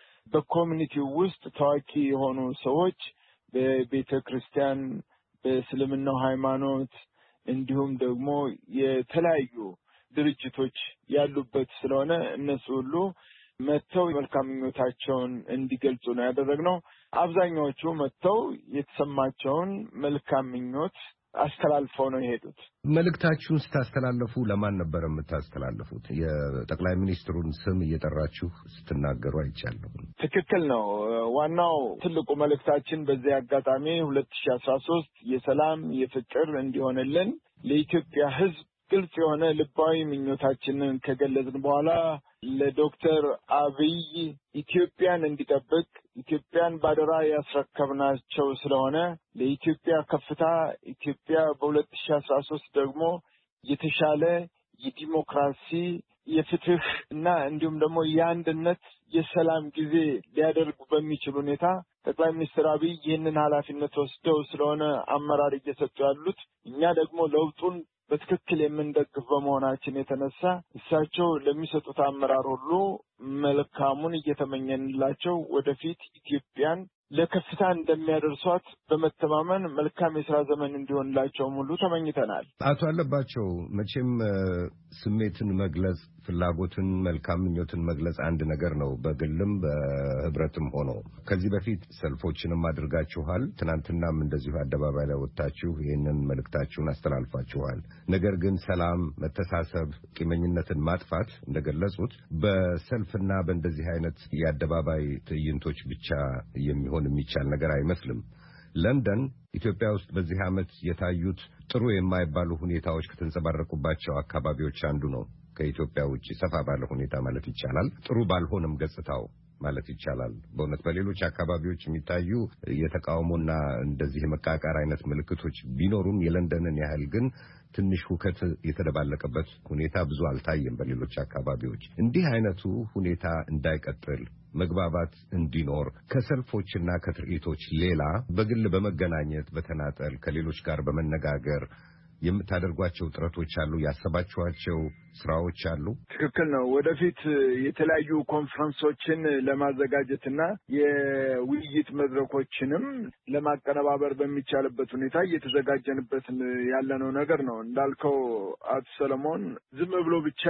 በኮሚኒቲው ውስጥ ታዋቂ የሆኑ ሰዎች በቤተ ክርስቲያን፣ በእስልምናው ሃይማኖት እንዲሁም ደግሞ የተለያዩ ድርጅቶች ያሉበት ስለሆነ እነሱ ሁሉ መጥተው መልካም ምኞታቸውን እንዲገልጹ ነው ያደረግነው። አብዛኛዎቹ መጥተው የተሰማቸውን መልካም ምኞት አስተላልፈው ነው የሄዱት። መልእክታችሁን ስታስተላልፉ ለማን ነበር የምታስተላልፉት? የጠቅላይ ሚኒስትሩን ስም እየጠራችሁ ስትናገሩ አይቻለሁ። ትክክል ነው። ዋናው ትልቁ መልእክታችን በዚህ አጋጣሚ 2013 የሰላም የፍቅር እንዲሆንልን ለኢትዮጵያ ሕዝብ ግልጽ የሆነ ልባዊ ምኞታችንን ከገለጽን በኋላ ለዶክተር አብይ ኢትዮጵያን እንዲጠብቅ ኢትዮጵያን ባደራ ያስረከብናቸው ስለሆነ ለኢትዮጵያ ከፍታ ኢትዮጵያ በ2013 ደግሞ የተሻለ የዲሞክራሲ የፍትህ እና እንዲሁም ደግሞ የአንድነት የሰላም ጊዜ ሊያደርጉ በሚችል ሁኔታ ጠቅላይ ሚኒስትር አብይ ይህንን ኃላፊነት ወስደው ስለሆነ አመራር እየሰጡ ያሉት እኛ ደግሞ ለውጡን በትክክል የምንደግፍ በመሆናችን የተነሳ እሳቸው ለሚሰጡት አመራር ሁሉ መልካሙን እየተመኘንላቸው ወደፊት ኢትዮጵያን ለከፍታ እንደሚያደርሷት በመተማመን መልካም የሥራ ዘመን እንዲሆንላቸውም ሁሉ ተመኝተናል። አቶ አለባቸው መቼም ስሜትን መግለጽ፣ ፍላጎትን፣ መልካም ምኞትን መግለጽ አንድ ነገር ነው፣ በግልም በህብረትም ሆኖ ከዚህ በፊት ሰልፎችንም አድርጋችኋል። ትናንትናም እንደዚሁ አደባባይ ላይ ወጥታችሁ ይህንን መልእክታችሁን አስተላልፋችኋል። ነገር ግን ሰላም፣ መተሳሰብ፣ ቂመኝነትን ማጥፋት እንደገለጹት በሰልፍና በእንደዚህ አይነት የአደባባይ ትዕይንቶች ብቻ የሚሆን የሚቻል ነገር አይመስልም። ለንደን ኢትዮጵያ ውስጥ በዚህ ዓመት የታዩት ጥሩ የማይባሉ ሁኔታዎች ከተንጸባረቁባቸው አካባቢዎች አንዱ ነው። ከኢትዮጵያ ውጪ ሰፋ ባለ ሁኔታ ማለት ይቻላል ጥሩ ባልሆነም ገጽታው ማለት ይቻላል በእውነት በሌሎች አካባቢዎች የሚታዩ የተቃውሞና እንደዚህ መቃቃር አይነት ምልክቶች ቢኖሩም የለንደንን ያህል ግን ትንሽ ሁከት የተደባለቀበት ሁኔታ ብዙ አልታየም በሌሎች አካባቢዎች እንዲህ አይነቱ ሁኔታ እንዳይቀጥል መግባባት እንዲኖር ከሰልፎችና ከትርኢቶች ሌላ በግል በመገናኘት በተናጠል ከሌሎች ጋር በመነጋገር የምታደርጓቸው ጥረቶች አሉ ያሰባችኋቸው ስራዎች አሉ ትክክል ነው ወደፊት የተለያዩ ኮንፈረንሶችን ለማዘጋጀትና የውይይት መድረኮችንም ለማቀነባበር በሚቻልበት ሁኔታ እየተዘጋጀንበት ያለነው ነገር ነው እንዳልከው አቶ ሰለሞን ዝም ብሎ ብቻ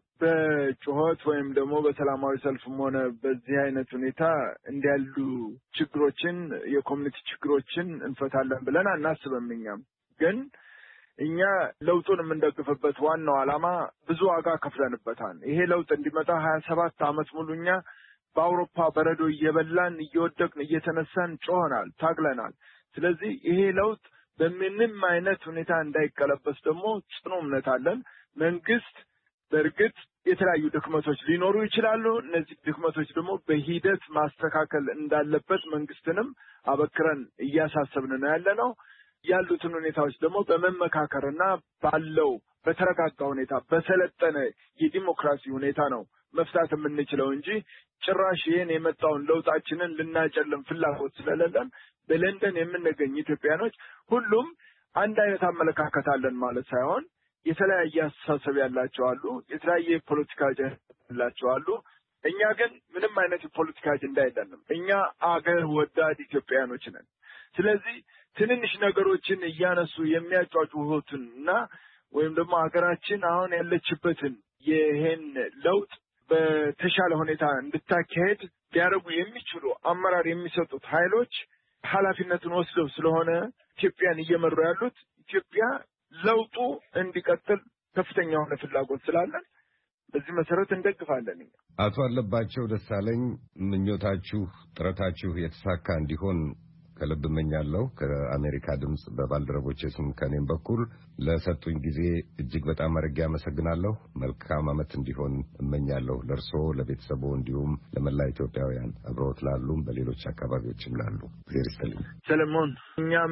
በጩኸት ወይም ደግሞ በሰላማዊ ሰልፍም ሆነ በዚህ አይነት ሁኔታ እንዲያሉ ችግሮችን የኮሚኒቲ ችግሮችን እንፈታለን ብለን አናስብም ግን እኛ ለውጡን የምንደግፍበት ዋናው ዓላማ ብዙ ዋጋ ከፍለንበታል ይሄ ለውጥ እንዲመጣ 27 ዓመት ሙሉኛ በአውሮፓ በረዶ እየበላን እየወደቅን እየተነሳን ጮኸናል ታግለናል ስለዚህ ይሄ ለውጥ በምንም አይነት ሁኔታ እንዳይቀለበስ ደግሞ ጽኑ እምነት አለን መንግስት በእርግጥ የተለያዩ ድክመቶች ሊኖሩ ይችላሉ እነዚህ ድክመቶች ደግሞ በሂደት ማስተካከል እንዳለበት መንግስትንም አበክረን እያሳሰብን ነው ያለነው ያሉትን ሁኔታዎች ደግሞ በመመካከርና ባለው በተረጋጋ ሁኔታ በሰለጠነ የዲሞክራሲ ሁኔታ ነው መፍታት የምንችለው እንጂ ጭራሽ ይሄን የመጣውን ለውጣችንን ልናጨልም ፍላጎት ስለሌለን በለንደን የምንገኝ ኢትዮጵያኖች ሁሉም አንድ አይነት አመለካከት አለን ማለት ሳይሆን የተለያየ አስተሳሰብ ያላቸው አሉ የተለያየ ፖለቲካ ያላቸው አሉ እኛ ግን ምንም አይነት ፖለቲካ አጀንዳ የለንም እኛ አገር ወዳድ ኢትዮጵያኖች ነን ስለዚህ ትንንሽ ነገሮችን እያነሱ የሚያጫጩሁትና ወይም ደግሞ ሀገራችን አሁን ያለችበትን ይሄን ለውጥ በተሻለ ሁኔታ እንድታካሄድ ሊያደርጉ የሚችሉ አመራር የሚሰጡት ኃይሎች ኃላፊነቱን ወስደው ስለሆነ ኢትዮጵያን እየመሩ ያሉት ኢትዮጵያ ለውጡ እንዲቀጥል ከፍተኛ የሆነ ፍላጎት ስላለን በዚህ መሰረት እንደግፋለን አቶ አለባቸው ደሳለኝ ምኞታችሁ ጥረታችሁ የተሳካ እንዲሆን ከልብ እመኛለሁ ከአሜሪካ ድምጽ በባልደረቦቼ ስም ከኔም በኩል ለሰጡኝ ጊዜ እጅግ በጣም አድርጌ አመሰግናለሁ መልካም ዓመት እንዲሆን እመኛለሁ ለርሶ ለቤተሰቦ እንዲሁም ለመላ ኢትዮጵያውያን አብሮት ላሉ በሌሎች አካባቢዎችም ላሉ እግዚአብሔር ይስጥልኝ ሰለሞን እኛም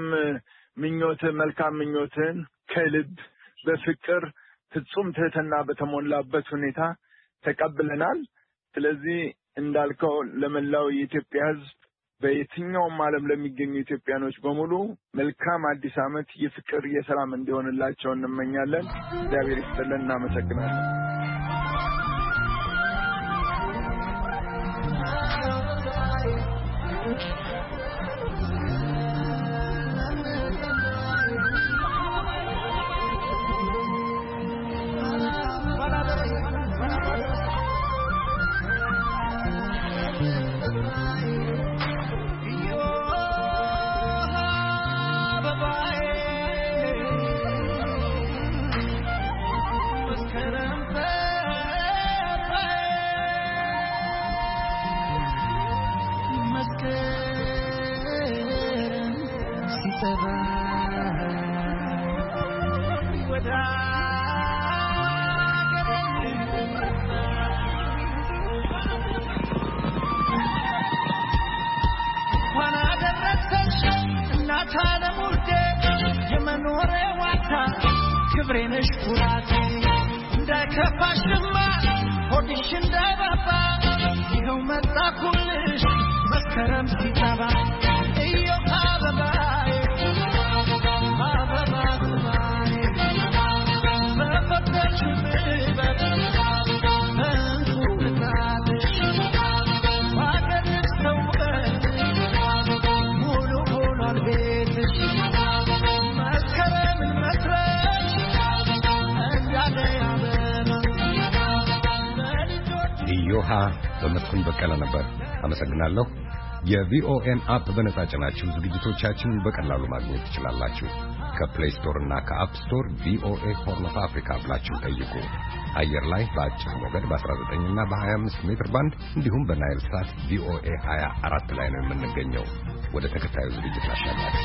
መልካም ምኞትን ከልብ በፍቅር ፍጹም ትህትና በተሞላበት ሁኔታ ተቀብለናል ስለዚህ እንዳልከው ለመላው የኢትዮጵያ ሕዝብ በየትኛውም ዓለም ለሚገኙ ኢትዮጵያኖች በሙሉ መልካም አዲስ ዓመት የፍቅር የሰላም እንዲሆንላቸው እንመኛለን እግዚአብሔር ይስጥልን እናመሰግናለን ክብሬነሽ ኩራቴ እንዳይከፋሽማ ሆድሽ እንዳይባባ ይኸው መጣኩልሽ መስከረም ሲገባ እዮሃ አበባዬ አበባዬ በፈተሽ ብበት እንቁ ብታትሽ ባገርሽ ተውበት ሙሉ ሆኗል ቤትሽ መስከረምን መስረት ኢዮሃ በመስኩን በቀለ ነበር አመሰግናለሁ የቪኦኤን አፕ በነጻ ጭናችሁ ዝግጅቶቻችንን በቀላሉ ማግኘት ትችላላችሁ ከፕሌይ ስቶር እና ከአፕ ስቶር ቪኦኤ ሆርን ኦፍ አፍሪካ ብላችሁ ጠይቁ አየር ላይ በአጭር ሞገድ በ19 እና በ25 ሜትር ባንድ እንዲሁም በናይል ሳት ቪኦኤ 24 ላይ ነው የምንገኘው ወደ ተከታዩ ዝግጅት ላሻገር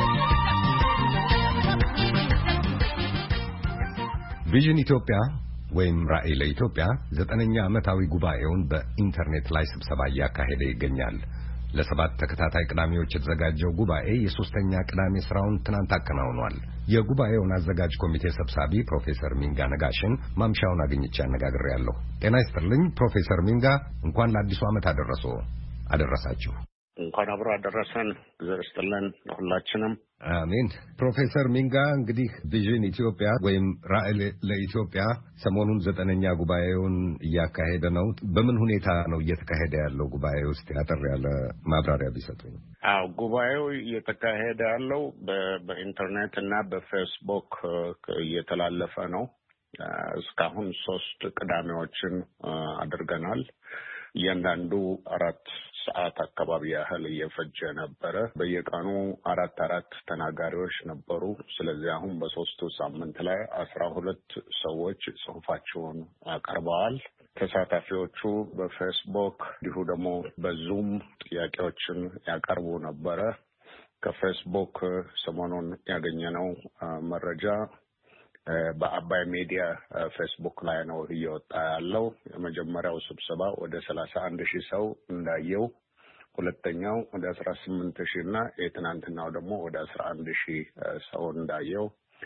ቪዥን ኢትዮጵያ ወይም ራዕይ ለኢትዮጵያ 9ኛ ዓመታዊ ጉባኤውን በኢንተርኔት ላይ ስብሰባ እያካሄደ ይገኛል። ለ7 ተከታታይ ቅዳሜዎች የተዘጋጀው ጉባኤ የ3ኛ ቅዳሜ ስራውን ትናንት አከናውኗል። የጉባኤውን አዘጋጅ ኮሚቴ ሰብሳቢ ፕሮፌሰር ሚንጋ ነጋሽን ማምሻውን አግኝቼ አነጋግሬያለሁ። ጤና ይስጥልኝ ፕሮፌሰር ሚንጋ፣ እንኳን ለአዲሱ ዓመት አደረሳችሁ። እንኳን አብሮ አደረሰን። እግዚአብሔር ይስጥልን ሁላችንም። አሜን። ፕሮፌሰር ሚንጋ እንግዲህ ቪዥን ኢትዮጵያ ወይም ራዕይ ለኢትዮጵያ ሰሞኑን 9ኛ ጉባኤውን እያካሄደ ነው። በምን ሁኔታ ነው እየተካሄደ ያለው ጉባኤ ውስጥ ያጠር ያለ ማብራሪያ ቢሰጡኝ? ጉባኤው እየተካሄደ ያለው በኢንተርኔት እና በፌስቡክ እየተላለፈ ነው። እስካሁን 3 ቅዳሜዎችን አድርገናል። እያንዳንዱ 4 ሰዓት አካባቢ ያህል እየፈጀ ነበረ። በየቀኑ 4 ተናጋሪዎች ነበሩ። ስለዚህ አሁን በ3ቱ ሳምንት ላይ 12 ሰዎች ጽሁፋቸውን አቀርበዋል። ተሳታፊዎቹ በፌስቡክ እንዲሁ ደግሞ በዙም ጥያቄዎችን ያቀርቡ ነበረ። ከፌስቡክ ሰሞኑን ያገኘነው መረጃ በአባይ ሚዲያ ፌስቡክ ላይ ነው እየወጣ ያለው። የመጀመሪያው ስብሰባ ወደ 31,000 ሰው እንዳየው፣ ሁለተኛው ወደ 18,000 እና የትናንትናው ደግሞ ወደ 11,000 ሰው እንዳየው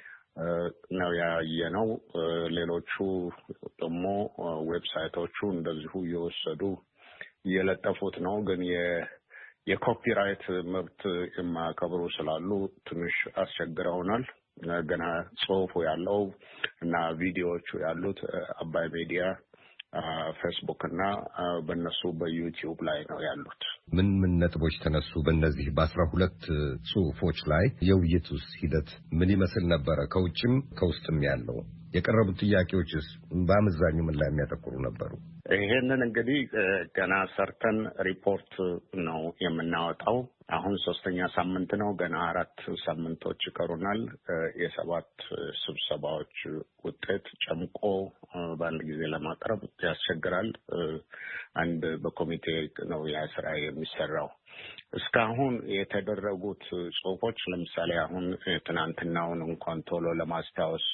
ነው ያየነው። ሌሎቹ ደግሞ ዌብሳይቶቹ እንደዚሁ እየወሰዱ እየለጠፉት ነው። ግን የኮፒራይት መብት የማያከብሩ ስላሉ ትንሽ አስቸግረውናል። ገና ጽሁፉ ያለው እና ቪዲዮዎቹ ያሉት አባይ ሚዲያ ፌስቡክ እና በእነሱ በዩቲዩብ ላይ ነው ያሉት። ምን ነጥቦች ተነሱ? በእነዚህ በ12 ጽሁፎች ላይ የውይይቱስ ሂደት ምን ይመስል ነበረ? ከውጭም ከውስጥም ያለው የቀረቡት ጥያቄዎችስ በአመዛኙ ምን ላይ የሚያተኩሩ ነበሩ? ይሄንን እንግዲህ ገና ሰርተን ሪፖርት ነው የምናወጣው። አሁን 3ኛ ሳምንት ነው። ገና 4 ሳምንቶች ይቀሩናል። የ7 ስብሰባዎች ውጤት ጨምቆ በአንድ ጊዜ ለማቅረብ ያስቸግራል። አንድ በኮሚቴ ነው ያ ስራ የሚሰራው። እስካሁን የተደረጉት ጽሁፎች ለምሳሌ አሁን ትናንትናውን እንኳን ቶሎ ለማስታወስ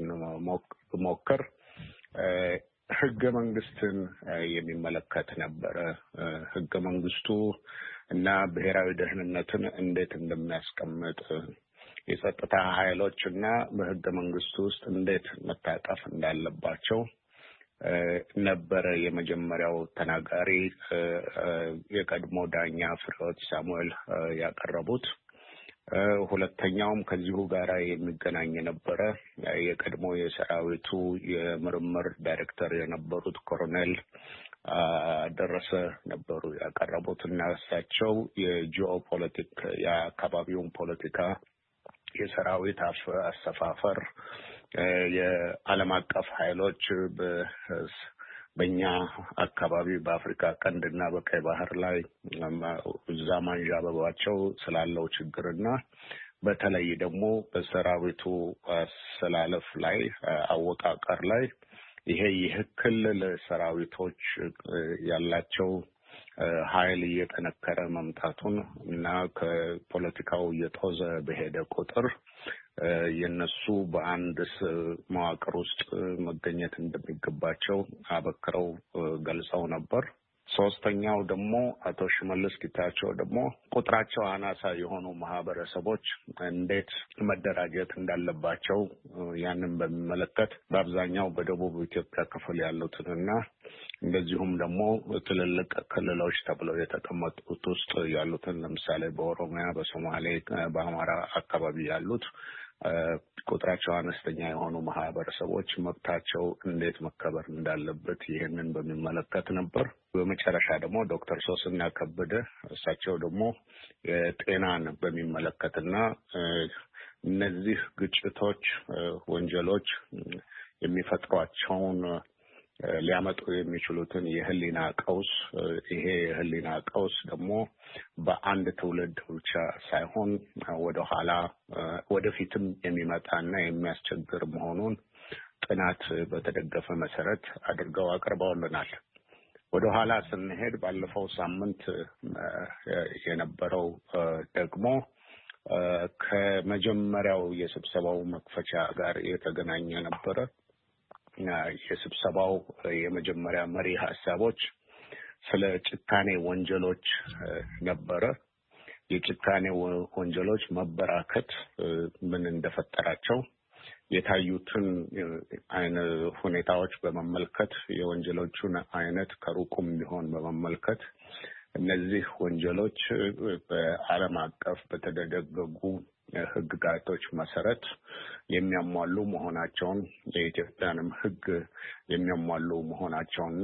ብንሞክር ህገ መንግስትን የሚመለከት ነበረ። ህገ መንግስቱ እና ብሔራዊ ደህንነትን እንዴት እንደሚያስቀምጥ፣ የጸጥታ ኃይሎች እና በህገ መንግስቱ ውስጥ እንዴት መታቀፍ እንዳለባቸው ነበረ የመጀመሪያው ተናጋሪ የቀድሞ ዳኛ ፍሬሕይወት ሳሙኤል ያቀረቡት። ሁለተኛውም ከዚሁ ጋር የሚገናኝ ነበረ። የቀድሞ የሰራዊቱ የምርምር ዳይሬክተር የነበሩት ኮሎኔል ደረሰ ነበሩ ያቀረቡት እና እሳቸው የጂኦፖለቲክ የአካባቢውን ፖለቲካ፣ የሰራዊት አሰፋፈር፣ የዓለም አቀፍ ኃይሎች በእኛ አካባቢ በአፍሪካ ቀንድና በቀይ ባህር ላይ እዛ ማንዣበባቸው ስላለው ችግርና በተለይ ደግሞ በሰራዊቱ አሰላለፍ ላይ አወቃቀር ላይ ይሄ የክልል ሰራዊቶች ያላቸው ኃይል እየጠነከረ መምጣቱን እና ከፖለቲካው እየጦዘ በሄደ ቁጥር የነሱ በአንድ መዋቅር ውስጥ መገኘት እንደሚገባቸው አበክረው ገልጸው ነበር። ሶስተኛው ደግሞ አቶ ሽመልስ ጌታቸው ደግሞ ቁጥራቸው አናሳ የሆኑ ማህበረሰቦች እንዴት መደራጀት እንዳለባቸው ያንን በሚመለከት በአብዛኛው በደቡብ ኢትዮጵያ ክፍል ያሉትንና እንደዚሁም ደግሞ ትልልቅ ክልሎች ተብለው የተቀመጡት ውስጥ ያሉትን ለምሳሌ በኦሮሚያ፣ በሶማሌ፣ በአማራ አካባቢ ያሉት ቁጥራቸው አነስተኛ የሆኑ ማህበረሰቦች መብታቸው እንዴት መከበር እንዳለበት ይሄንን በሚመለከት ነበር። በመጨረሻ ደግሞ ዶክተር ሶስና ከበደ እሳቸው ደግሞ ጤናን በሚመለከትና እነዚህ ግጭቶች፣ ወንጀሎች የሚፈጥሯቸውን ሊያመጡ የሚችሉትን የህሊና ቀውስ፣ ይሄ የህሊና ቀውስ ደግሞ በአንድ ትውልድ ብቻ ሳይሆን ወደኋላ ወደፊትም የሚመጣና የሚያስቸግር መሆኑን ጥናት በተደገፈ መሰረት አድርገው አቅርበውልናል። ወደኋላ ስንሄድ ባለፈው ሳምንት የነበረው ደግሞ ከመጀመሪያው የስብሰባው መክፈቻ ጋር የተገናኘ ነበረ። የስብሰባው የመጀመሪያ መሪ ሐሳቦች ስለ ጭካኔ ወንጀሎች ነበረ። የጭካኔ ወንጀሎች መበራከት ምን እንደፈጠራቸው የታዩትን ሁኔታዎች በመመልከት የወንጀሎቹን አይነት ከሩቁም ቢሆን በመመልከት እነዚህ ወንጀሎች በዓለም አቀፍ በተደነገጉ ሕግጋቶች መሰረት የሚያሟሉ መሆናቸውን የኢትዮጵያንም ሕግ የሚያሟሉ መሆናቸውና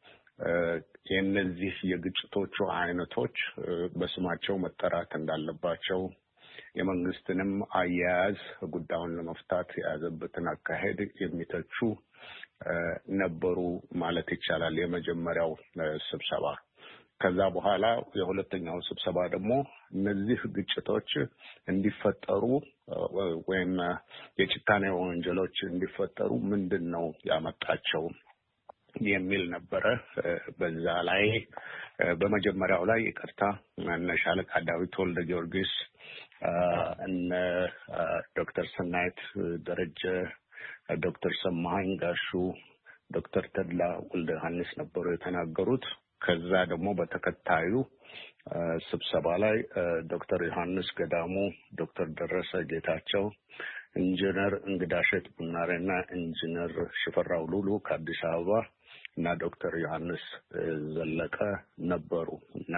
የእነዚህ የግጭቶቹ አይነቶች በስማቸው መጠራት እንዳለባቸው የመንግስትንም አያያዝ ጉዳዩን ለመፍታት የያዘበትን አካሄድ የሚተቹ ነበሩ ማለት ይቻላል የመጀመሪያው ስብሰባ። ከዛ በኋላ የሁለተኛው ስብሰባ ደግሞ እነዚህ ግጭቶች እንዲፈጠሩ ወይም የጭካኔ ወንጀሎች እንዲፈጠሩ ምንድነው ያመጣቸው የሚል ነበረ። በዛ ላይ በመጀመሪያው ላይ ይቅርታ እነ ሻለቃ ዳዊት ወልደ ጊዮርጊስ እነ ዶክተር ሰናይት ደረጀ፣ ዶክተር ሰማኸኝ ጋሹ፣ ዶክተር ተድላ ወልደ ዮሐንስ ነበሩ የተናገሩት። ከዛ ደግሞ በተከታዩ ስብሰባ ላይ ዶክተር ዮሐንስ ገዳሙ፣ ዶክተር ደረሰ ጌታቸው፣ ኢንጂነር እንግዳሸት ቡናሬና ኢንጂነር ሽፈራው ሉሉ ከአዲስ አበባ እና ዶክተር ዮሐንስ ዘለቀ ነበሩ እና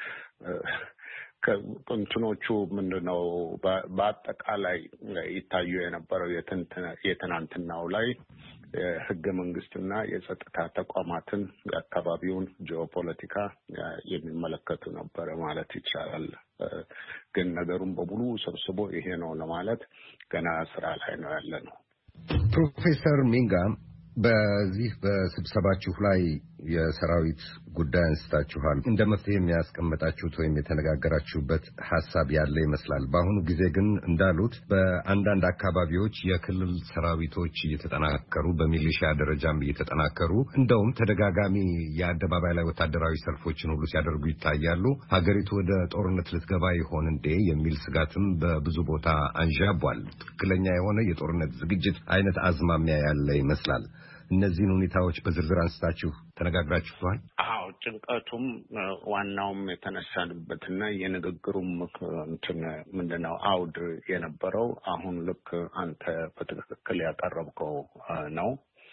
ከእንትኖቹ ምንድነው በአጠቃላይ ይታዩ የነበረው የትናንትናው ላይ ህገ መንግስትና የጸጥታ ተቋማትን የአካባቢውን ጂኦፖለቲካ የሚመለከቱ ነበረ ማለት ይቻላል። ግን ነገሩን በሙሉ ሰብስቦ ይሄ ነው ለማለት ገና ስራ ላይ ነው ያለነው። ፕሮፌሰር ሚንጋ በዚህ በስብሰባችሁ ላይ የሰራዊት ጉዳይ አንስታችኋል። እንደ መፍትሄ የሚያስቀምጣችሁት ወይም የተነጋገራችሁበት ሐሳብ ያለ ይመስላል። በአሁኑ ጊዜ ግን እንዳሉት በአንዳንድ አካባቢዎች የክልል ሰራዊቶች እየተጠናከሩ በሚሊሺያ ደረጃም እየተጠናከሩ እንደውም ተደጋጋሚ የአደባባይ ላይ ወታደራዊ ሰልፎችን ሁሉ ሲያደርጉ ይታያሉ። ሀገሪቱ ወደ ጦርነት ልትገባ ይሆን እንዴ የሚል ስጋትም በብዙ ቦታ አንዣቧል። ትክክለኛ የሆነ የጦርነት ዝግጅት አይነት አዝማሚያ ያለ ይመስላል። እነዚህን ሁኔታዎች በዝርዝር አንስታችሁ ተነጋግራችኋል? አዎ፣ ጭንቀቱም ዋናውም የተነሳንበትና የንግግሩም ምንድነው አውድ የነበረው አሁን ልክ አንተ በትክክል ያቀረብከው ነው።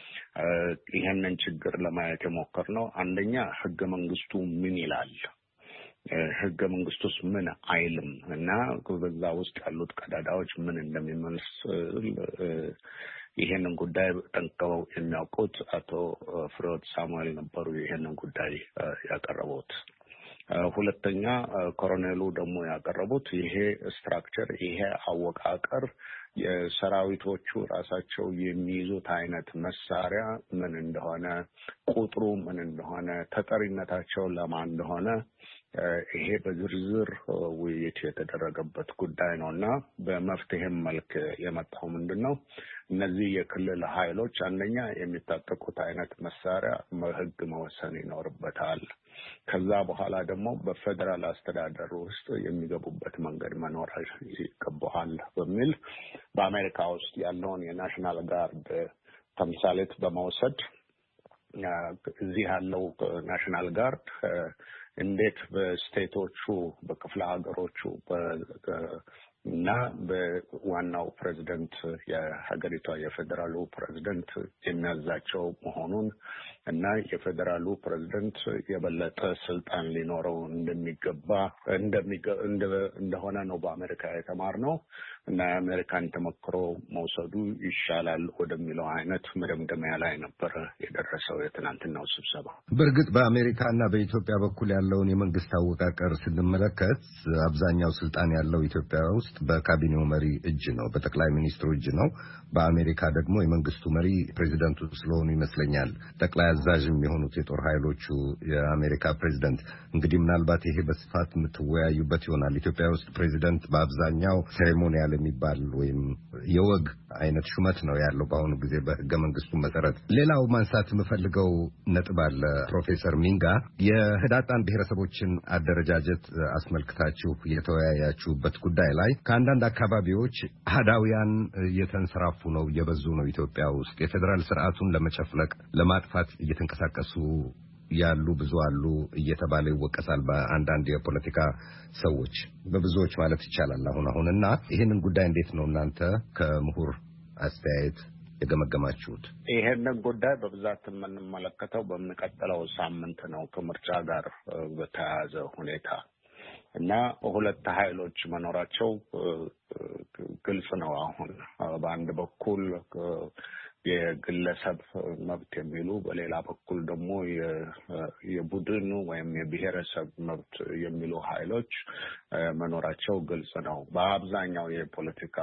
ይሄንን ችግር ለማየት የሞከርነው አንደኛ ህገ መንግስቱ ምን ይላል፣ ህገ መንግስቱስ ምን አይልም እና በዛ ውስጥ ያሉት ቀዳዳዎች ምን እንደሚመስል ይሄንን ጉዳይ ጠንቅቀው የሚያውቁት አቶ ፍሬሕይወት ሳሙኤል ነበሩ ይሄንን ጉዳይ ያቀረቡት። ሁለተኛ ኮሎኔሉ ደግሞ ያቀረቡት ይሄ ስትራክቸር ይሄ አወቃቀር የሰራዊቶቹ ራሳቸው የሚይዙት አይነት መሳሪያ ምን እንደሆነ፣ ቁጥሩ ምን እንደሆነ፣ ተጠሪነታቸው ለማን እንደሆነ ይሄ በዝርዝር ውይይት የተደረገበት ጉዳይ ነውና በመፍትሄም መልክ የመጣው ምንድነው እነዚህ የክልል ኃይሎች አንደኛ የሚታጠቁት አይነት መሳሪያ ህግ መወሰን ይኖርበታል። ከዛ በኋላ ደግሞ በፌደራል አስተዳደር ውስጥ የሚገቡበት መንገድ መኖር ይገባዋል በሚል በአሜሪካ ውስጥ ያለውን የናሽናል ጋርድ ተምሳሌት በመውሰድ እዚህ ያለው ናሽናል ጋርድ እንዴት በስቴቶቹ በክፍለ ሀገሮቹ እና በዋናው ፕሬዝዳንት የሀገሪቷ የፌደራሉ ፕሬዝዳንት የሚያዛቸው መሆኑን እና የፌደራሉ ፕሬዝዳንት የበለጠ ስልጣን ሊኖረው እንደሆነ ነው በአሜሪካ የተማርነው እና የአሜሪካን ተሞክሮ መውሰዱ ይሻላል ወደሚለው አይነት መደምደሚያ ላይ ነበር የደረሰው የትናንትናው ስብሰባ። በእርግጥ በአሜሪካና በኢትዮጵያ በኩል ያለውን የመንግስት አወቃቀር ስንመለከት አብዛኛው ስልጣን ያለው ኢትዮጵያ ውስጥ በካቢኔው መሪ እጅ ነው፣ በጠቅላይ ሚኒስትሩ እጅ ነው። በአሜሪካ ደግሞ የመንግስቱ መሪ ፕሬዚደንቱ ስለሆኑ ይመስለኛል ጠቅላይ አዛዥም የሆኑት የጦር ኃይሎቹ የአሜሪካ ፕሬዚደንት። እንግዲህ ምናልባት ይሄ በስፋት የምትወያዩበት ይሆናል። ኢትዮጵያ ውስጥ ፕሬዚደንት በአብዛኛው ሴሬሞኒያል የሚባል ወይም የወግ አይነት ሹመት ነው ያለው በአሁኑ ጊዜ በህገ መንግስቱ መሰረት። ሌላው ማንሳት የምፈልገው ነጥብ አለ። ፕሮፌሰር ሚንጋ የህዳጣን ብሔረሰቦችን አደረጃጀት አስመልክታችሁ የተወያያችሁበት ጉዳይ ላይ ከአንዳንድ አካባቢዎች አህዳውያን እየተንሰራፉ ነው፣ እየበዙ ነው ኢትዮጵያ ውስጥ የፌዴራል ስርዓቱን ለመጨፍለቅ ለማጥፋት እየተንቀሳቀሱ ያሉ ብዙ አሉ እየተባለ ይወቀሳል በአንዳንድ የፖለቲካ ሰዎች በብዙዎች ማለት ይቻላል አሁንና ይህንን ጉዳይ እንዴት ነው እናንተ ከምሁር አስተያየት የገመገማችሁት? ይሄንን ጉዳይ በብዛት የምንመለከተው በሚቀጥለው ሳምንት ነው ከምርጫ ጋር በተያያዘ ሁኔታ እና ሁለት ኃይሎች መኖራቸው ግልጽ ነው። አሁን በአንድ በኩል የግለሰብ መብት የሚሉ በሌላ በኩል ደግሞ የቡድን ወይም የብሔረሰብ መብት የሚሉ ኃይሎች መኖራቸው ግልጽ ነው። በአብዛኛው የፖለቲካ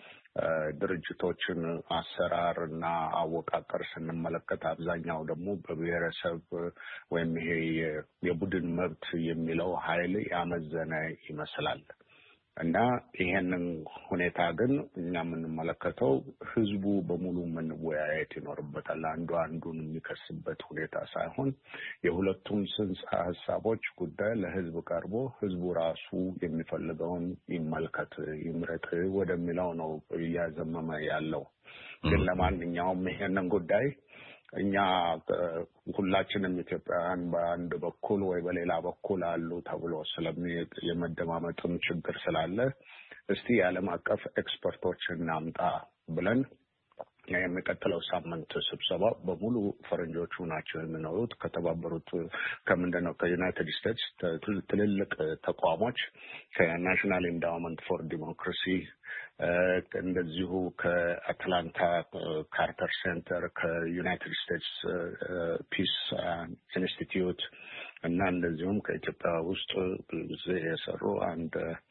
ድርጅቶችን አሰራር እና አወቃቀር ስንመለከት አብዛኛው ደግሞ በብሔረሰብ ወይም ይሄ የቡድን መብት የሚለው ኃይል ያመዘነ ይመስላል። እና ይሄንን ሁኔታ ግን እኛ የምንመለከተው ህዝቡ በሙሉ መወያየት ይኖርበታል። አንዱ አንዱን የሚከስበት ሁኔታ ሳይሆን የሁለቱም ጽንሰ ሀሳቦች ጉዳይ ለህዝብ ቀርቦ ህዝቡ ራሱ የሚፈልገውን ይመልከት ይምረጥ ወደሚለው ነው እያዘመመ ያለው። ግን ለማንኛውም ይሄንን ጉዳይ እኛ ሁላችንም ኢትዮጵያውያን በአንድ በኩል ወይ በሌላ በኩል አሉ ተብሎ የመደማመጥም ችግር ስላለ እስቲ የዓለም አቀፍ ኤክስፐርቶችን እናምጣ ብለን የሚቀጥለው ሳምንት ስብሰባ በሙሉ ፈረንጆቹ ናቸው የሚኖሩት ከተባበሩት ከዩናይትድ ስቴትስ ትልልቅ ተቋሞች ከናሽናል ኢንዳውመንት ፎር ዲሞክራሲ እንደዚሁ ከአትላንታ ካርተር ሴንተር ከዩናይትድ ስቴትስ ፒስ ኢንስቲትዩት እና እንደዚሁም ከኢትዮጵያ ውስጥ ብዙ የሰሩ አንድ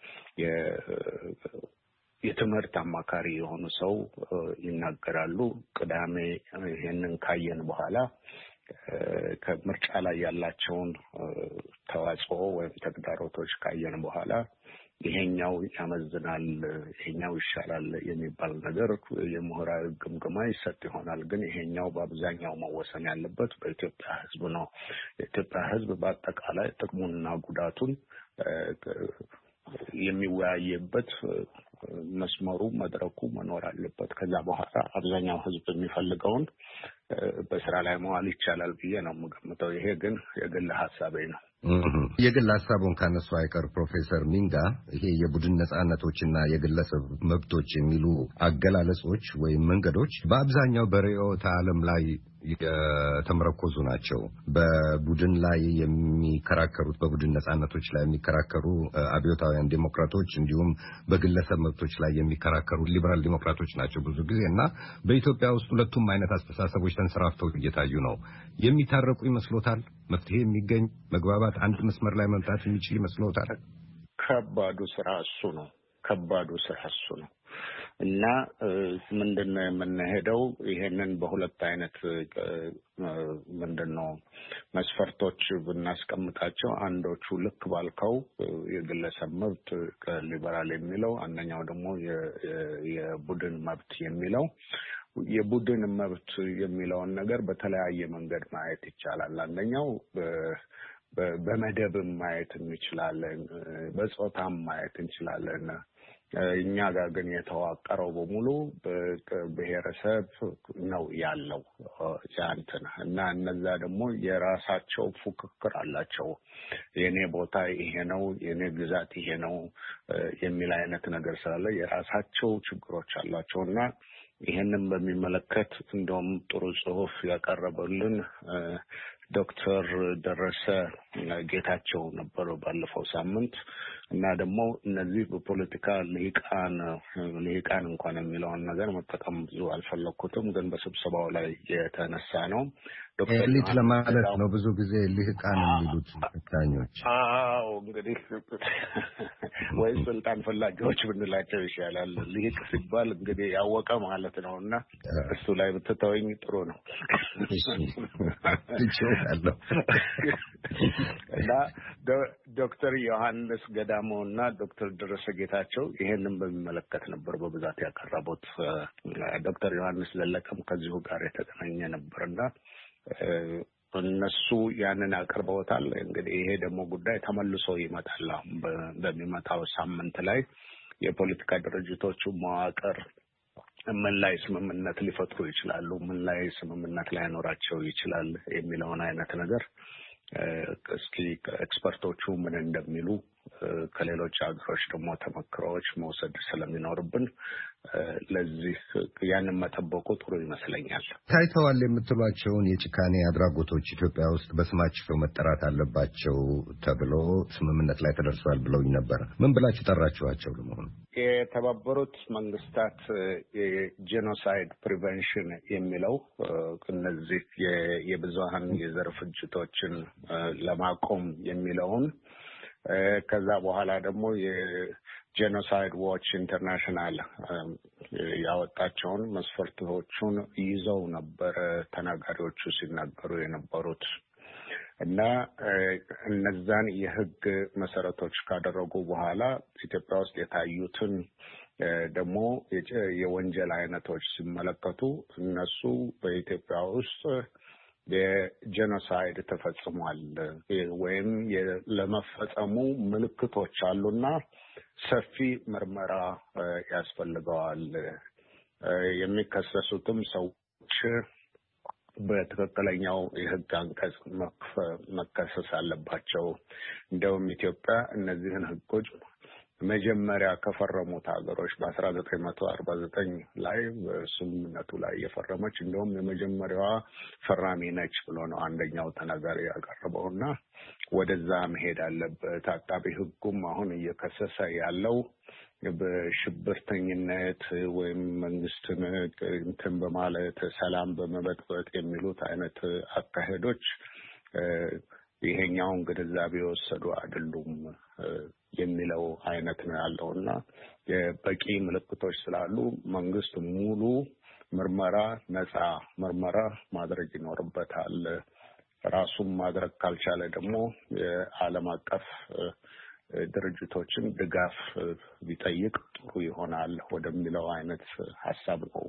የትምህርት አማካሪ የሆኑ ሰው ይናገራሉ። ቅዳሜ ይሄንን ካየን በኋላ ከምርጫ ላይ ያላቸውን ተዋጽኦ ወይም ተግዳሮቶች ካየን በኋላ ይሄኛው ያመዝናል፣ ይሄኛው ይሻላል የሚባል ነገር የምሁራዊ ግምገማ ይሰጥ ይሆናል። ግን ይሄኛው በአብዛኛው መወሰን ያለበት በኢትዮጵያ ሕዝብ ነው። የኢትዮጵያ ሕዝብ በአጠቃላይ ጥቅሙንና ጉዳቱን የሚወያየበት መስመሩ መድረኩ መኖር አለበት። ከዛ በኋላ አብዛኛው ሕዝብ የሚፈልገውን በስራ ላይ መዋል ይቻላል ብዬ ነው የምገምተው። ይሄ ግን የግል ሀሳቤ ነው። የግል ሀሳቡን ካነሱ አይቀር ፕሮፌሰር ሚንጋ ይሄ የቡድን ነጻነቶችና የግለሰብ መብቶች የሚሉ አገላለጾች ወይም መንገዶች በአብዛኛው በርዕዮተ ዓለም ላይ የተመረኮዙ ናቸው። በቡድን ላይ የሚከራከሩት በቡድን ነጻነቶች ላይ የሚከራከሩ አብዮታውያን ዲሞክራቶች እንዲሁም በግለሰብ መብቶች ላይ የሚከራከሩ ሊበራል ዲሞክራቶች ናቸው ብዙ ጊዜ እና በኢትዮጵያ ውስጥ ሁለቱም አይነት አስተሳሰቦች ተንሰራፍተው እየታዩ ነው። የሚታረቁ ይመስሎታል? መፍትሄ የሚገኝ መግባባት አንድ መስመር ላይ መምጣት የሚችል ይመስሎታል? ከባዱ ስራ እሱ ነው። እና ምንድነው የምንሄደው? ይሄንን በሁለት አይነት ምንድነው መስፈርቶች ብናስቀምጣቸው አንዶቹ ልክ ባልከው የግለሰብ መብት ሊበራል የሚለው፣ አንደኛው ደግሞ የቡድን መብት የሚለው። የቡድን መብት የሚለውን ነገር በተለያየ መንገድ ማየት ይቻላል። አንደኛው በመደብም ማየት እንችላለን፣ በጾታም ማየት እንችላለን። እኛ ጋር ግን የተዋቀረው በሙሉ ብሔረሰብ ነው ያለው ጃንተን እና እነዛ ደግሞ የራሳቸው ፉክክር አላቸው። የኔ ቦታ ይሄ ነው፣ የኔ ግዛት ይሄ ነው የሚል አይነት ነገር ስላለ የራሳቸው ችግሮች አላቸውና ይሄንን በሚመለከት እንደውም ጥሩ ጽሑፍ ያቀረበልን ዶክተር ደረሰ ጌታቸው ነበሩ ባለፈው ሳምንት እና ደግሞ እነዚህ በፖለቲካ ልሂቃን እንኳን የሚለውን ነገር መጠቀም ብዙ አልፈለኩትም፣ ግን በስብሰባው ላይ የተነሳ ነው። ኤሊት ለማለት ነው ብዙ ጊዜ ልሂቃን የሚሉት ዳኞች። አዎ እንግዲህ ወይ ስልጣን ፈላጊዎች ብንላቸው ይሻላል። ልሂቅ ሲባል እንግዲህ ያወቀ ማለት ነው እና እሱ ላይ ብትተወኝ ጥሩ ነው። እና ዶክተር ዮሐንስ ገዳሞና ዶክተር ደረሰ ጌታቸው ይሄንን በሚመለከት ነበር በብዛት ያቀረቡት። ዶክተር ዮሐንስ ለለቀም ከዚሁ ጋር የተገናኘ ነበርና እነሱ ያንን አቀርበውታል። እንግዲህ ይሄ ደግሞ ጉዳይ ተመልሶ ይመጣል። በሚመጣው ሳምንት ላይ የፖለቲካ ድርጅቶቹ መዋቅር ምን ላይ ስምምነት ሊፈጥሩ ይችላሉ፣ ምን ላይ ስምምነት ላይኖራቸው ይችላል የሚለውን አይነት ነገር እስኪ ኤክስፐርቶቹ ምን እንደሚሉ ከሌሎች ሀገሮች ደግሞ ተመክሮዎች መውሰድ ስለሚኖርብን ለዚህ ያንን መጠበቁ ጥሩ ይመስለኛል። ታይተዋል የምትሏቸውን የጭካኔ አድራጎቶች ኢትዮጵያ ውስጥ በስማቸው መጠራት አለባቸው ተብሎ ስምምነት ላይ ተደርሷል ብለውኝ ነበር። ምን ብላችሁ ጠራችኋቸው ለመሆኑ? የተባበሩት መንግስታት የጄኖሳይድ ፕሪቨንሽን የሚለው እነዚህ የብዙሃን የዘር ፍጅቶችን ለማቆም የሚለውን ከዛ በኋላ ደግሞ የጄኖሳይድ ዎች ኢንተርናሽናል ያወጣቸውን መስፈርቶቹን ይዘው ነበር ተናጋሪዎቹ ሲናገሩ የነበሩት እና እነዛን የህግ መሰረቶች ካደረጉ በኋላ ኢትዮጵያ ውስጥ የታዩትን ደግሞ የወንጀል አይነቶች ሲመለከቱ እነሱ በኢትዮጵያ ውስጥ የጄኖሳይድ ተፈጽሟል ወይም ለመፈጸሙ ምልክቶች አሉና ሰፊ ምርመራ ያስፈልገዋል። የሚከሰሱትም ሰዎች በትክክለኛው የህግ አንቀጽ መከሰስ አለባቸው። እንደውም ኢትዮጵያ እነዚህን ህጎች መጀመሪያ ከፈረሙት ሀገሮች በ1949 ላይ በስምምነቱ ላይ የፈረመች እንደውም የመጀመሪያዋ ፈራሚ ነች ብሎ ነው አንደኛው ተናጋሪ ያቀረበውና ወደዛ መሄድ አለበት። አቃቤ ህጉም አሁን እየከሰሰ ያለው በሽብርተኝነት ወይም መንግስትን እንትን በማለት ሰላም በመበጥበጥ የሚሉት አይነት አካሄዶች ይሄኛውን ግንዛቤ የወሰዱ አይደሉም የሚለው አይነት ነው ያለውና በቂ ምልክቶች ስላሉ መንግስት ሙሉ ምርመራ ነፃ ምርመራ ማድረግ ይኖርበታል። ራሱን ማድረግ ካልቻለ ደግሞ የዓለም አቀፍ ድርጅቶችን ድጋፍ ቢጠይቅ ጥሩ ይሆናል ወደሚለው አይነት ሐሳብ ነው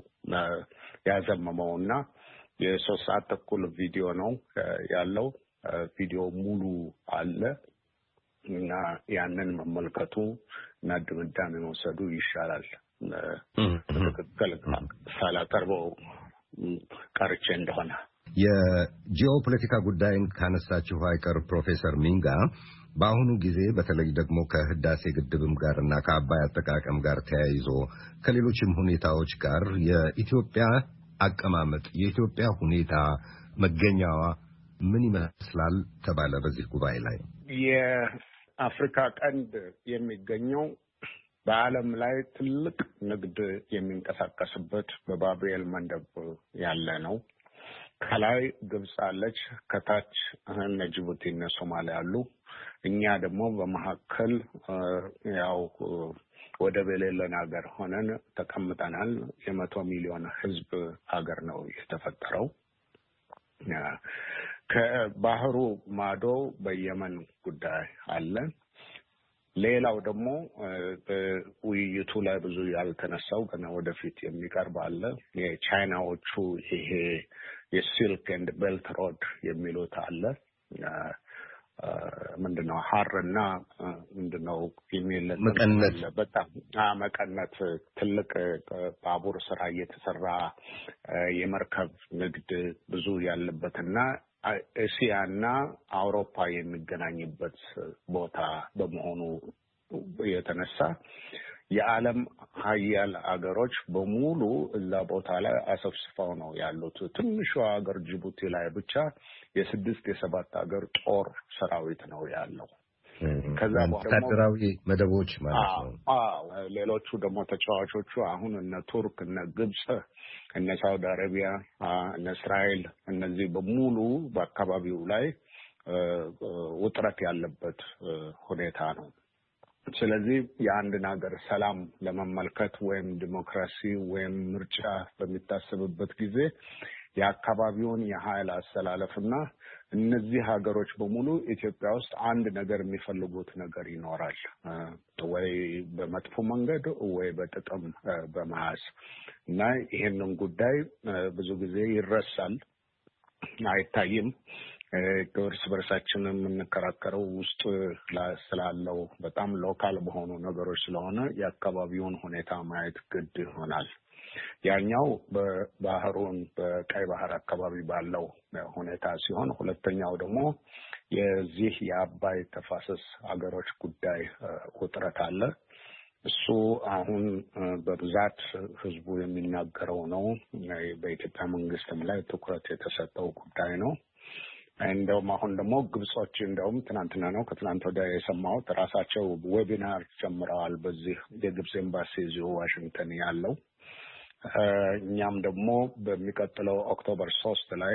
ያዘመመውና የ3 ሰዓት ተኩል ቪዲዮ ነው ያለው። ቪዲዮ ሙሉ አለ እና ያንን መመልከቱ እና ድምዳሜ መውሰዱ ይሻላል። ትክክል ሳላቀርበው ቀርቼ እንደሆነ የጂኦፖለቲካ ጉዳይን ካነሳችሁ አይቀር ፕሮፌሰር ሚንጋ በአሁኑ ጊዜ በተለይ ደግሞ ከህዳሴ ግድብም ጋር እና ከአባይ አጠቃቀም ጋር ተያይዞ ከሌሎችም ሁኔታዎች ጋር የኢትዮጵያ አቀማመጥ የኢትዮጵያ ሁኔታ መገኛዋ ምን ይመስላል ተባለ በዚህ ጉባኤ ላይ? የአፍሪካ ቀንድ የሚገኘው በዓለም ላይ ትልቅ ንግድ የሚንቀሳቀስበት በባቤል መንደብ ያለ ነው። ከላይ ግብጽ አለች፣ ከታች እነ ጅቡቲ እና ሶማሊያ አሉ። እኛ ደግሞ በመካከል ያው ወደብ የሌለን ሀገር ሆነን ተቀምጠናል። የ100 ሚሊዮን ህዝብ ሀገር ነው የተፈጠረው። ከባህሩ ማዶ በየመን ጉዳይ አለ። ሌላው ደግሞ ውይይቱ ላይ ብዙ ያልተነሳው ገና ወደፊት የሚቀርብ አለ። የቻይናዎቹ ይሄ የሲልክ ኤንድ ቤልት ሮድ የሚሉት አለ። ምንድነው ሐርና ምንድነው የሚል በጣም መቀነት ትልቅ ባቡር ስራ እየተሰራ የመርከብ ንግድ ብዙ ያለበትና እስያና አውሮፓ የሚገናኝበት ቦታ በመሆኑ የተነሳ የዓለም ሀያል አገሮች በሙሉ እዛ ቦታ ላይ አሰፍስፈው ነው ያሉት። ትንሿ ሀገር ጅቡቲ ላይ ብቻ የ6-7 ሀገር ጦር ሰራዊት ነው ያለው። ከዛ ወታደራዊ መደቦች ማለት ነው። ሌሎቹ ደግሞ ተጫዋቾቹ አሁን እነ ቱርክ፣ እነ ግብጽ፣ እነ ሳውዲ አረቢያ፣ እነ እስራኤል እነዚህ በሙሉ በአካባቢው ላይ ውጥረት ያለበት ሁኔታ ነው። ስለዚህ የአንድን ሀገር ሰላም ለመመልከት ወይም ዲሞክራሲ ወይም ምርጫ በሚታሰብበት ጊዜ የአካባቢውን የኃይል አስተላለፍና እነዚህ ሀገሮች በሙሉ ኢትዮጵያ ውስጥ አንድ ነገር የሚፈልጉት ነገር ይኖራል ወይ በመጥፎ መንገድ ወይ በጥቅም በመያዝ እና ይሄንን ጉዳይ ብዙ ጊዜ ይረሳል አይታይም እርስ በርሳችን የምንከራከረው ውስጥ ስላለው በጣም ሎካል በሆኑ ነገሮች ስለሆነ የአካባቢውን ሁኔታ ማየት ግድ ይሆናል ያኛው በባህሩን በቀይ ባህር አካባቢ ባለው ሁኔታ ሲሆን ሁለተኛው ደግሞ የዚህ የአባይ ተፋሰስ ሀገሮች ጉዳይ ውጥረት አለ እሱ አሁን በብዛት ህዝቡ የሚናገረው ነው በኢትዮጵያ መንግስትም ላይ ትኩረት የተሰጠው ጉዳይ ነው እንደውም አሁን ደግሞ ግብጾች እንደውም ትናንትና ነው ከትናንት ወዲያ የሰማሁት ራሳቸው ዌቢናር ጀምረዋል በዚህ የግብጽ ኤምባሲ እዚሁ ዋሽንግተን ያለው እኛም ደግሞ በሚቀጥለው ኦክቶበር 3 ላይ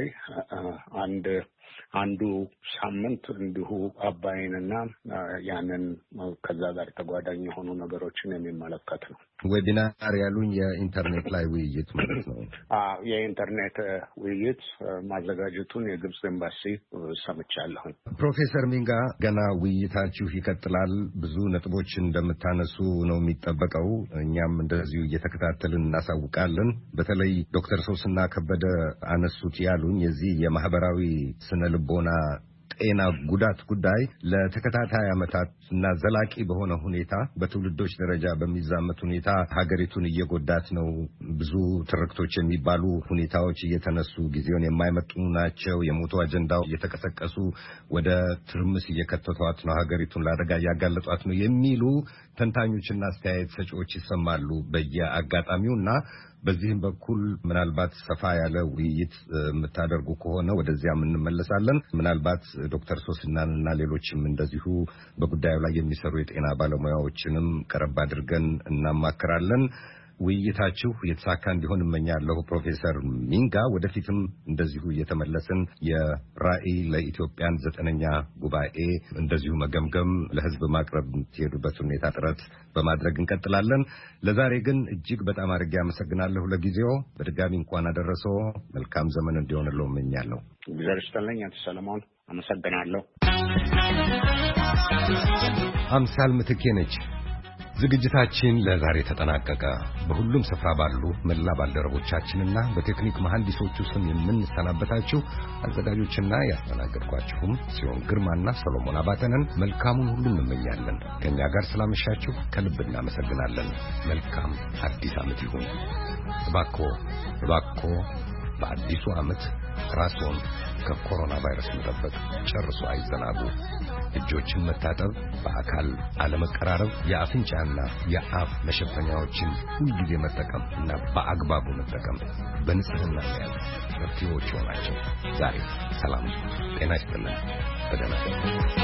አንዱ ሳምንት እንዲሁ አባይንና ያንን ከዛ ጋር ተጓዳኝ የሆኑ ነገሮችን የሚመለከት ነው ዌቢናር ያሉኝ የኢንተርኔት ላይ ውይይት ማለት ነው የኢንተርኔት ውይይት ማዘጋጀቱን የግብጽ ኤምባሲ ሰምቻለሁ ፕሮፌሰር ሚንጋ ገና ውይይታችሁ ይቀጥላል ብዙ ነጥቦች እንደምታነሱ ነው የሚጠበቀው እኛም እንደዚሁ እየተከታተልን እናሳውቃለን በተለይ ዶክተር ሶስና ከበደ አነሱት ያሉኝ የዚህ የማህበራዊ ስነ ልቦና ጤና ጉዳት ጉዳይ ለተከታታይ ዓመታት እና ዘላቂ በሆነ ሁኔታ በትውልዶች ደረጃ በሚዛመት ሁኔታ ሀገሪቱን እየጎዳት ነው ብዙ ትርክቶች የሚባሉ ሁኔታዎች እየተነሱ ጊዜውን የማይመጡ ናቸው የሞቱ አጀንዳው እየተቀሰቀሱ ወደ ትርምስ እየከተቷት ነው ሀገሪቱን ለአደጋ እያጋለጧት ነው የሚሉ ተንታኞችና አስተያየት ሰጪዎች ይሰማሉ በየአጋጣሚውና በዚህም በኩል ምናልባት ሰፋ ያለ ውይይት የምታደርጉ ከሆነ ወደዚያም እንመለሳለን ምናልባት ዶክተር ሶስናንና ሌሎችም እንደዚሁ በጉዳዩ ላይ የሚሰሩ የጤና ባለሙያዎችንም ቀረብ አድርገን እናማክራለን ውይይታችሁ የተሳካ እንዲሆን እመኛለሁ ፕሮፌሰር ሚንጋ ወደፊትም እንደዚሁ እየተመለስን የራዕይ ለኢትዮጵያን 9ኛ ጉባኤ እንደዚሁ መገምገም ለህዝብ ማቅረብ የምትሄዱበት ሁኔታ ጥረት በማድረግ እንቀጥላለን ለዛሬ ግን እጅግ በጣም አድርጌ አመሰግናለሁ ለጊዜው በድጋሚ እንኳን አደረሰው መልካም ዘመን እንዲሆንልዎ እመኛለሁ እግዚአብሔር ይስጥልኝ አቶ ሰለሞን አመሰግናለሁ አምሳል ምትኬ ነች ዝግጅታችን ለዛሬ ተጠናቀቀ በሁሉም ስፍራ ባሉ መላ ባልደረቦቻችንና በቴክኒክ መሐንዲሶቹ ስም የምንሰናበታችሁ አዘጋጆችና ያስተናገድኳችሁም ሲሆን ግርማና ሰሎሞን አባተነን መልካሙን ሁሉ እንመኛለን ከኛ ጋር ስላመሻችሁ ከልብ እናመሰግናለን መልካም አዲስ ዓመት ይሁን እባክዎ በአዲሱ ዓመት ራስዎን ከኮሮና ቫይረስ መጠበቅ ጨርሶ አይዘናጉ እጆችን መታጠብ በአካል አለመቀራረብ የአፍንጫና የአፍ መሸፈኛዎችን ሁልጊዜ መጠቀም እና በአግባቡ መጠቀም በንጽህና መያዝ መፍትሄዎቹ ናቸው ዛሬ ሰላም ጤና ይስጥልን በደህና